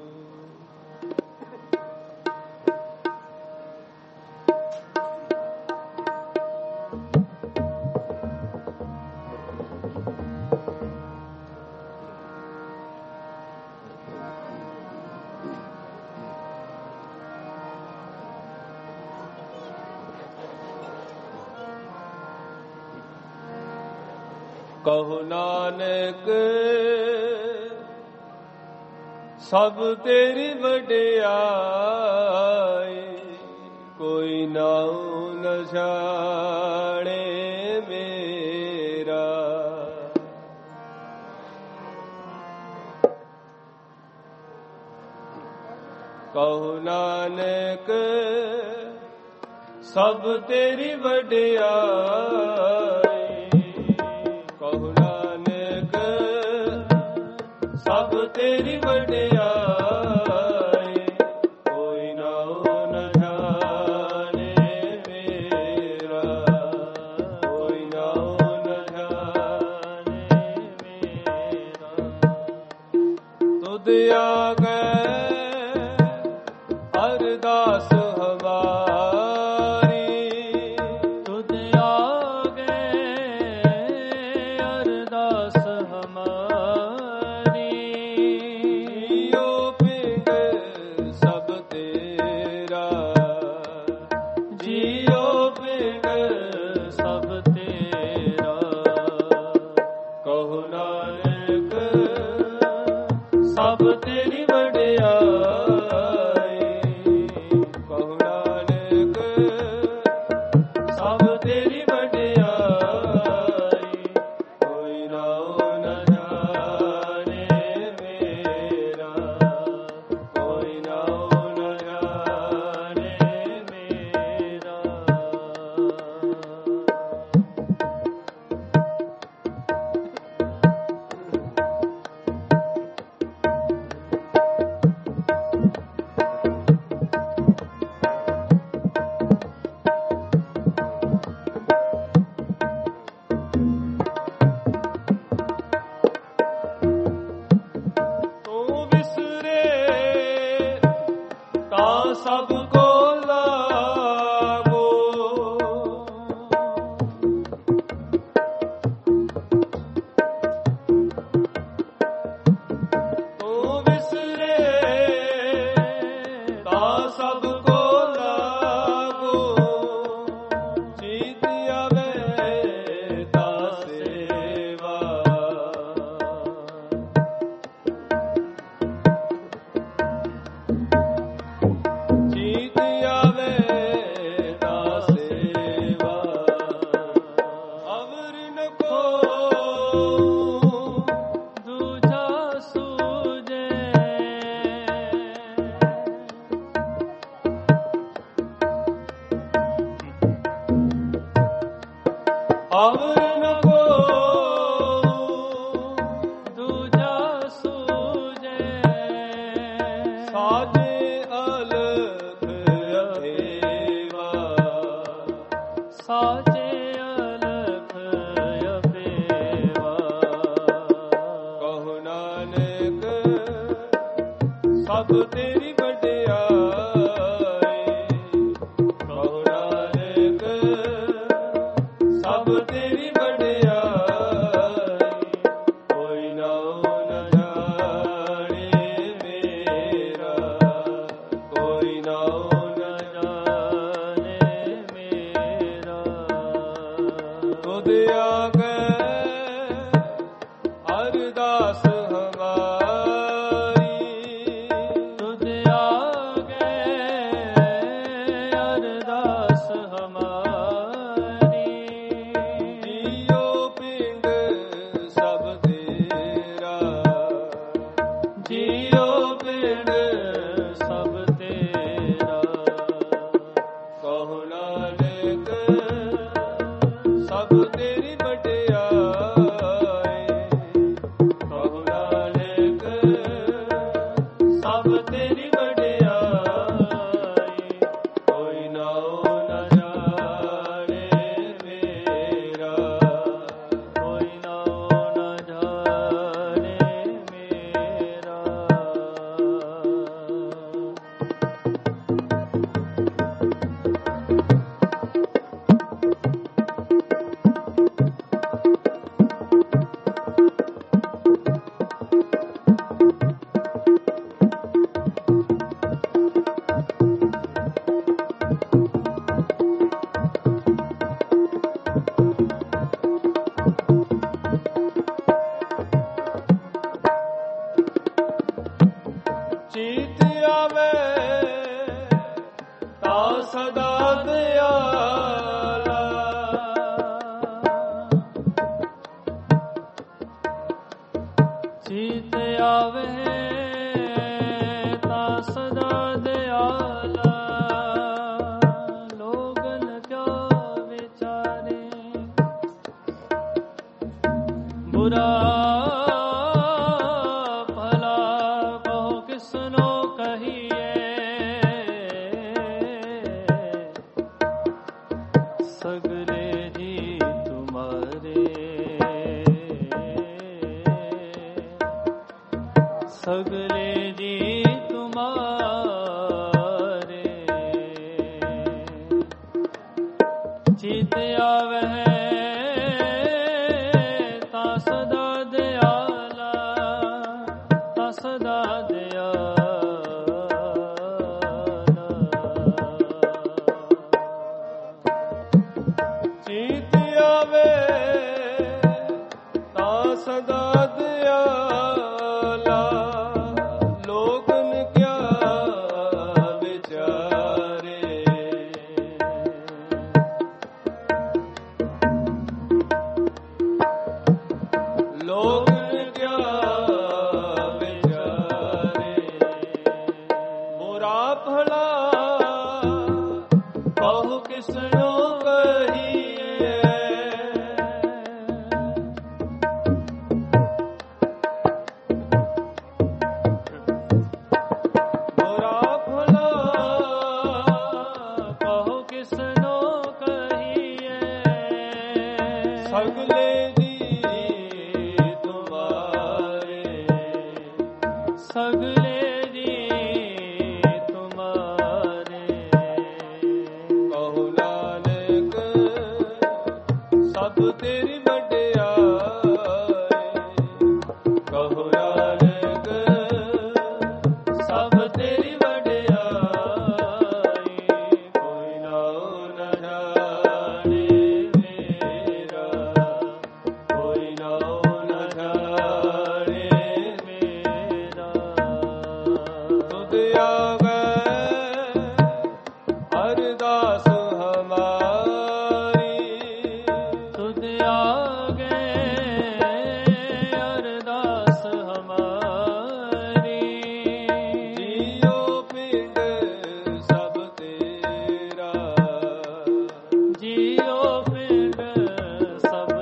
ਕਹੋ ਨਾਨਕ ਸਭ ਤੇਰੀ ਵਡਿਆਈ ਕੋਈ ਨਾਉ ਨ ਜਾਣੇ ਮੇਰਾ ਕਹੋ ਨਾਨਕ ਸਭ ਤੇਰੀ ਵਡਿਆਈ ਕਹੋ ਨਾਨਕ ਸਭ ਤੇਰੀ ਵਡਿਆਈ ਕੋਈ ਨਾਉ ਨ ਜਾਣੇ ਮੇਰਾ ਕੋਈ ਨਾਉ ਨ ਜਾਣੇ ਮੇਰਾ ਤੁਧ ਆਗੇ ਅਰਦਾਸ ਹਮਾਰੀ ਤੁਧ ਆਗੇ ਅਰਦਾਸ ਹਮਾਰੀ ਜੀਓ ਪਿੰਡ ਸਭ ਤੇਰਾ ਜੀਓ ਪਿੰਡ ਸਭ ਤੇਰਾ ਕਹੋ ਨਾਨਕ ਸਭ ਤੇਰੀ ਵਡਿਆਈ ਅਵਰ ਨ ਕੋਊ, ਦੂਜਾ ਸੂਝੇ। ਸਾਜੇ ਅਲਖ ਅਥੇਵਾ, ਸਾਜੇ ਅਲਖ ਅਪੇਵਾ। ਕਹੁ ਨਾਨਕ ਸਭ ਤੇਰੀ ਵਡਿਆਈ, ਕਹੁ ਨਾਨਕ ਸਭ ਤੇਰੀ ਵਡਿਆਈ, ਕੋਈ ਨਾਉ ਨ ਜਾਣੇ ਮੇਰਾ, ਕੋਈ ਨਾਉ ਨ ਜਾਣੇ ਮੇਰਾ। ਤੁਧ ਆਗੇ ਅਰਦਾਸ ਹਮਾਰੀ, ਤੁਧ ਆਗੇ ਅਰਦਾਸ ਹਮਾਰੀ। ਜੀਉ ਪਿੰਡ ਸਭ ਤੇਰਾ, ਜੀਉ ਪਿੰਡ ਸਭ ਤੇਰਾ। ਕਹੁ ਨਾਨਕ ਸਭ ਤੇਰੀ ਵਡਿਆਈ, ਕਹੁ ਨਾਨਕ ਸਭ ਤੇਰੀ ਵਡਿਆਈ, ਕੋਈ ਨਾਉ ਨ ਜਾਣੇ ਮੇਰਾ, ਕੋਈ ਨਾਉ ਨ ਜਾਣੇ ਮੇਰਾ। ਚੀਤ ਆਵੇ ਤਾਂ ਸਦਾ ਦਿਆਲਾ, ਚੀਤ ਆਵੇ ਤਾਂ ਸਦਾ ਦਿਆਲਾ। ਲੋਗਨ ਕਿਆ ਵਿਚਾਰੇ ਬੁਰਾ ਭਲਾ, ਕਹੋ ਕਿਸਨੋ ਕਹੀਏ। ਸਗਲੇ ਜੀ ਤੁਮਾਰੇ, ਸਗਲੇ ਜੀ ਤੁਮਾਰੇ। ਚਿਤ ਆਵਹਿ ਤਾਂ ਸਦਾ ਦਿਆਲਾ, ਤਾਂ ਸਦਾ ਦਿਆਲਾ। ਚੀਤ ਆਵੇ ਤਾਂ ਸਦਾ ਦਿਆਲਾ, ਲੋਗਨ ਕਿਆ ਵਿਚਾਰੇ। ਲੋਗਨ ਕਿਆ ਵਿਚਾਰੇ, ਬੁਰਾ ਭਲਾ ਕਹੋ ਕਿਸਨੋ ਕਹੀਏ। ਬੁਰਾ ਭਲਾ ਕਹੋ ਕਿਸਨੋ ਕਹੀਏ। ਸਗਲੇ ਜੀ ਤੁਮਾਰੇ, ਸਗਲੇ ਜੀ ਤੁਮਾਰੇ। ਕਹੁ ਨਾਨਕ ਸਭ ਤੇਰੀ ਵਡਿਆਈ, ਕਹੁ ਨਾਨਕ ਸਭ ਤੇਰੀ ਵਡਿਆਈ, ਕੋਈ ਨਾਉ ਨ ਜਾਣੇ ਮੇਰਾ, ਕੋਈ ਨਾਉ ਨ ਜਾਣੇ ਮੇਰਾ। ਤੁਧ ਆਗੇ ਅਰਦਾਸ ਹਮਾਰੀ, ਤੁਧ ਆਗੇ ਅਰਦਾਸ ਹਮਾਰੀ। ਜੀਉ ਪਿੰਡ ਸਭ ਤੇਰਾ, ਜੀਉ ਪਿੰਡ ਸਭ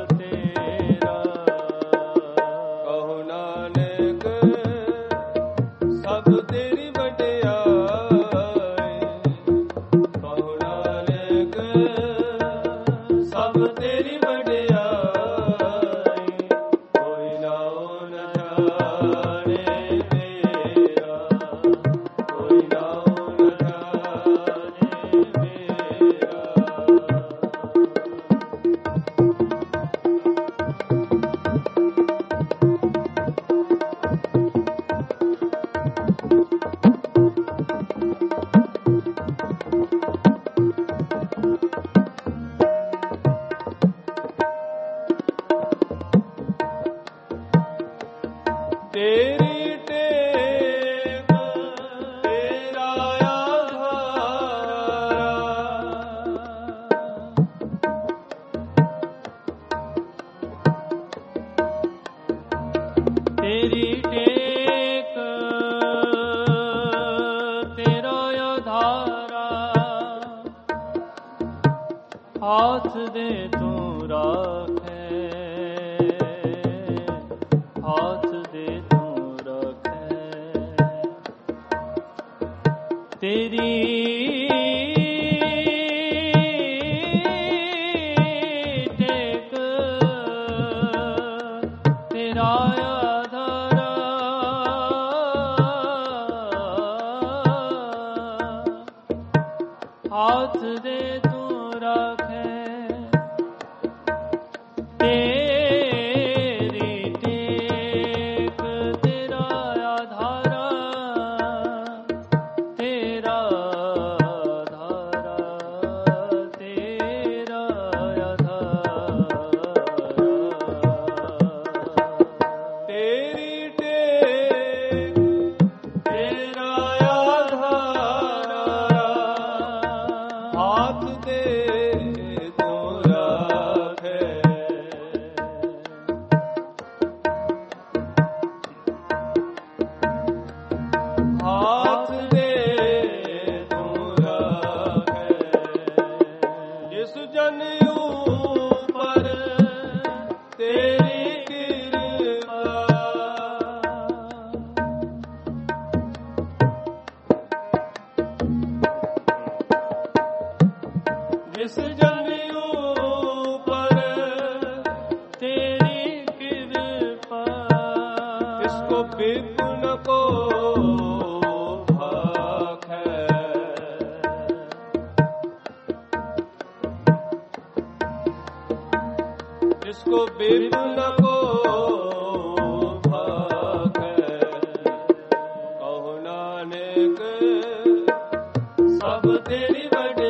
ਹਾਥ ਦੇ ਤੂੰ ਰਾਖੇ, ਹਾਥ ਦੇ ਤੂੰ ਰਾਖੇ, ਤੇਰੀ ਟੇਕ ਤੇਰਾ ਆਧਾਰਾ, ਹਾਥ ਦੇ ਤੂੰ ਰਾਖੇ, ਤੇਰੀ ਟੇਕ ਤੇਰਾ ਆਧਾਰਾ, ਤੇਰਾ ਆਧਾਰਾ, ਤੇਰਾ ਆਧਾਰਾ, ਤੇਰੀ ਟੇਕ ਤੇਰਾ ਆਧਾਰਾ, ਹਾਥ ਦੇ ਤੂੰ ਰਾਖੇ, ਹਾਥ ਦੇ ਤੂੰ ਰਾਖੇ, ਜਿਸ ਜਨ ਉਪਰ ਤੇਰੀ ਕਿਰਪਾ, ਜਿਸ ਜਨ ਉਪਰ ਤੇਰੀ ਕਿਰਪਾ, ਇਸਕੋ ਬਿਪਨ ਕੋ ਭਾਖੈ, ਇਸਕੋ ਬਿਪਨ ਕੋ ਭਾਖੈ, ਕਹੋ ਨਾਨਕ ਸਭ ਤੇਰੀ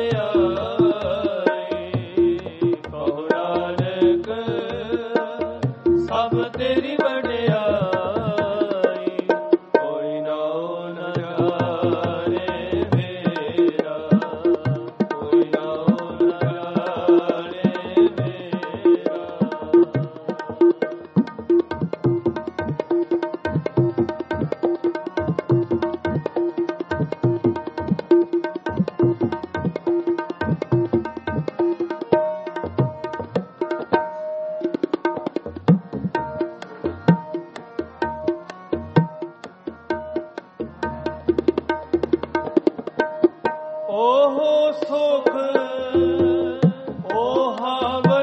ਵਡਿਆਈ, ਕਹੋ ਨਾਨਕ ਸਭ ਤੇਰੀ ਵਡਿਆਈ, ਕੋਈ ਨਾਉ ਨ ਜਾਣੇ ਮੇਰਾ, ਕੋਈ ਨਾਉ ਨ ਜਾਣੇ ਮੇਰਾ। ਓਹ ਸੁਖ ਓਹਾ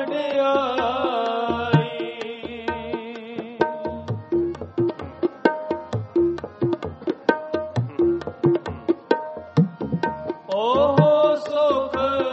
ਵਡਿਆਈ, ਓਹ ਸੁਖ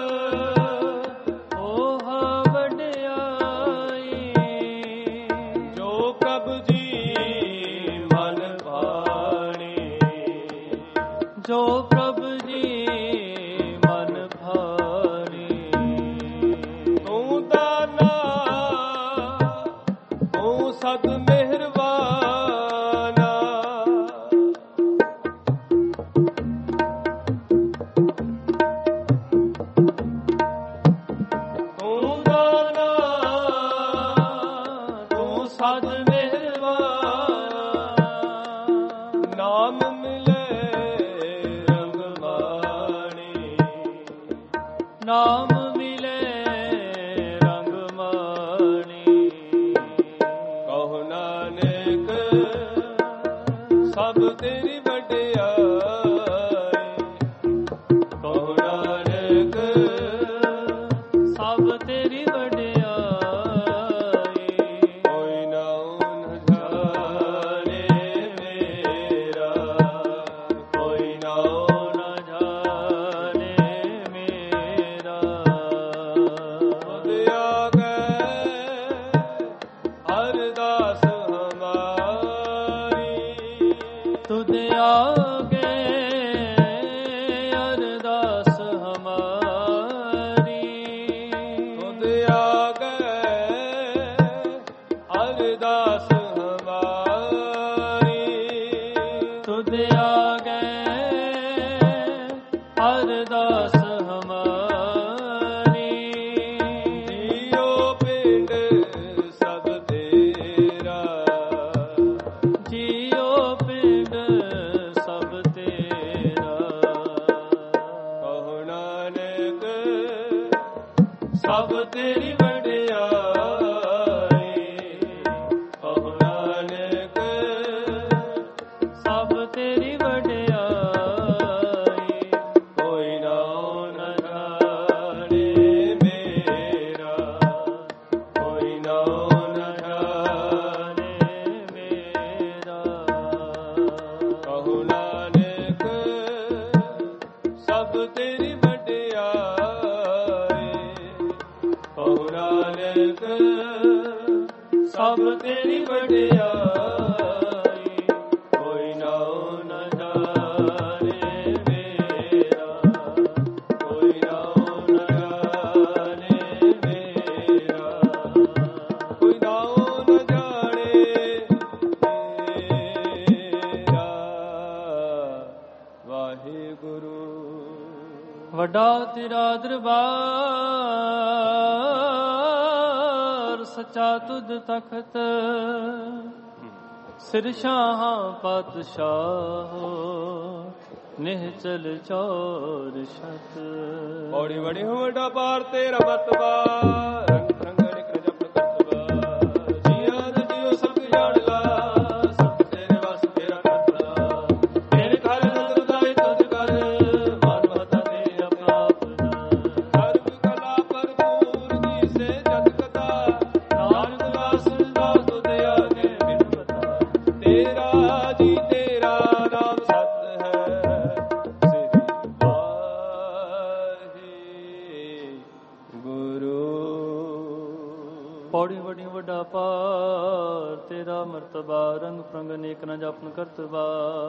ਓਹਾ ਵਡਿਆਈ, ਜੋ ਪ੍ਰਭ ਜੀ ਮਨ ਭਾਣੀ, ਜੋ ਪ੍ਰਭ ਜੀ ਮਨ ਭਾਣੀ, ਤੂੰ ਦਾਨਾ ਤੂੰ ਸਦ ਮਿਹਰਬਾਨਾ, ਤੂੰ ਦਾਨਾ ਤੂੰ ਸਦ ਮਿਹਰਬਾਨਾ, ਨਾਮ ਮਿਲੇ ਰੰਗ ਮਾਣੀ, ਨਾਮ ਮਿਲੇ ਰੰਗ ਮਾਣੀ, ਕਹੋ ਨਾਨਕ ਸਭ ਤੇਰੀ ਵਡਿਆਈ, ਕਹੋ ਨਾਨਕ ਸਭ ਤੇਰੀ ਵਡਿਆਈ। ਸਭ ਤੇਰੀ ਵਡਿਆਈ, ਕੋਈ ਨਾਉ ਨ ਜਾਣੇ ਮੇਰਾ, ਕੋਈ ਨਾਉ ਨ ਜਾਣੇ ਮੇਰਾ, ਕੋਈ ਨਾਉ ਨ ਜਾਣੇ ਮੇਰਾ। ਵਾਹਿਗੁਰੂ। ਵੱਡਾ ਤੇਰਾ ਦਰਬਾਰ, ਸੱਚਾ ਤੁਧ ਤਖਤ, ਸਿਰ ਸ਼ਾਹਾਂ ਪਾਤਸ਼ਾਹੋ, ਨਿਹਚਲ ਚੌਰ ਛਤ। ਬੜੀ ਬੜੀ ਹੋ ਵੱਡਾ ਪਾਰ ਤੇਰਾ ਮਤਬਾ, ਰੰਗ ਰੰਗ ਨਿਕ ਜਪਨ ਕਰਤਬਾ, ਜੀਆ ਨ ਜਿਉ ਸਭ ਜਾਣ ਲਾ, ਸਭ ਤੇਰੇ ਵਸ ਤੇਰਾ ਕਰਤਲਾ, ਤੇਰੇ ਘਰ ਨਦਰ ਦਾਈ ਤੁਧ ਕਰ, ਮਨ ਮਤਾ ਤੇ ਆਪਣਾ ਆਪਣਾ, ਸਰਬ ਕਲਾ ਭਰਪੂਰ ਜੀ ਸੇ ਜਤ ਕਥਾ, ਨਾਨਕ ਦਾਸ ਦਾਸ ਤੁਧ ਆਗੇ ਬਿਨ ਬਤਾ, ਤੇਰਾ ਜੀ ਤੇਰਾ ਨਾਮ ਸਤ ਹੈ, ਸ੍ਰੀ ਵਾਹਿਗੁਰੂ। ਪੌੜੀ ਵਡੀ ਵੱਡਾ ਪਾਰ ਤੇਰਾ ਮਰਤਬਾ, ਰੰਗ ਪ੍ਰੰਗ ਨੇਕ ਨ ਜਾਪਨ ਕਰਤਬਾ,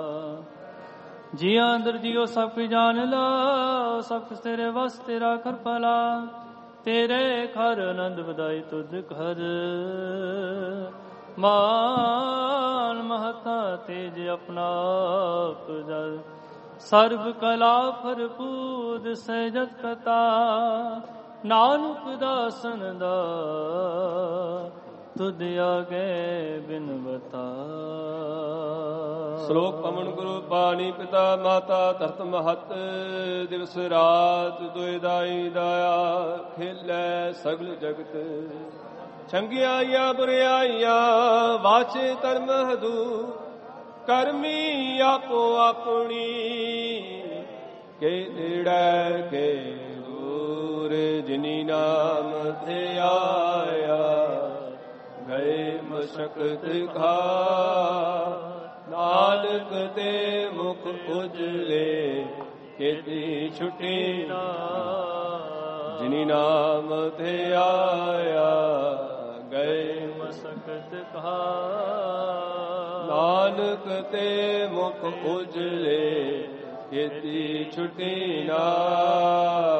ਜੀਆਂ ਅੰਦਰ ਜੀਓ ਸਭ ਕੁ ਜਾਣ ਲਾ, ਸਭ ਕੁਛ ਤੇਰੇ ਵਸ ਤੇਰਾ ਕਰ ਭਲਾ, ਤੇਰੇ ਘਰ ਆਨੰਦ ਵਧਾਈ ਤੁਧ ਘਰ, ਮਾਨ ਮਹਤਾ ਤੇਜ ਆਪਣਾ ਆਪ ਜਲ, ਸਰਬ ਕਲਾ ਭਰਪੂਰ ਸਹਿਜਤ ਕਤਾ, ਨਾਨਕ ਦਾਸਨ ਦਾ ਤੁਧ ਆਗੇ ਬਿਨ ਬਤਾ। ਸ਼ਲੋਕ ਪਵਨ ਗੁਰੂ ਪਾਣੀ ਪਿਤਾ ਮਾਤਾ ਧਰਤ ਮਹਤ, ਦਿਵਸ ਰਾਤ ਦੁਇ ਦਾਈ ਦਾਇਆ, ਖੇਲੇ ਸਗਲ ਜਗਤ, ਚੰਗਿਆਈਆਂ ਬੁਰਿਆਈਆਂ ਵਾਚੇ ਧਰਮ ਹਦੂ, ਕਰਮੀ ਆਪੋ ਆਪਣੀ, ਕੇ ਨੇੜੇ ਕੇ ਦੂਰ, ਜਿਨੀ ਨਾਮ ਤੇ ਆਇਆ, ਗਏ ਮਸ਼ਕਤ ਖਾ, ਨਾਨਕ ਤੇ ਮੁਖ ਉਜਲੇ, ਕੀਤੀ ਛੁਟੀ ਨਾ, ਜਿਨੀ ਨਾਮ ਤੇ ਆਇਆ, ਗਏ ਮਸਕਤ ਕਹਾ, ਨਾਨਕ ਤੇ ਮੁਖ ਉਜਲੇ, ਕੀਤੀ ਛੁਟੀ ਨਾ।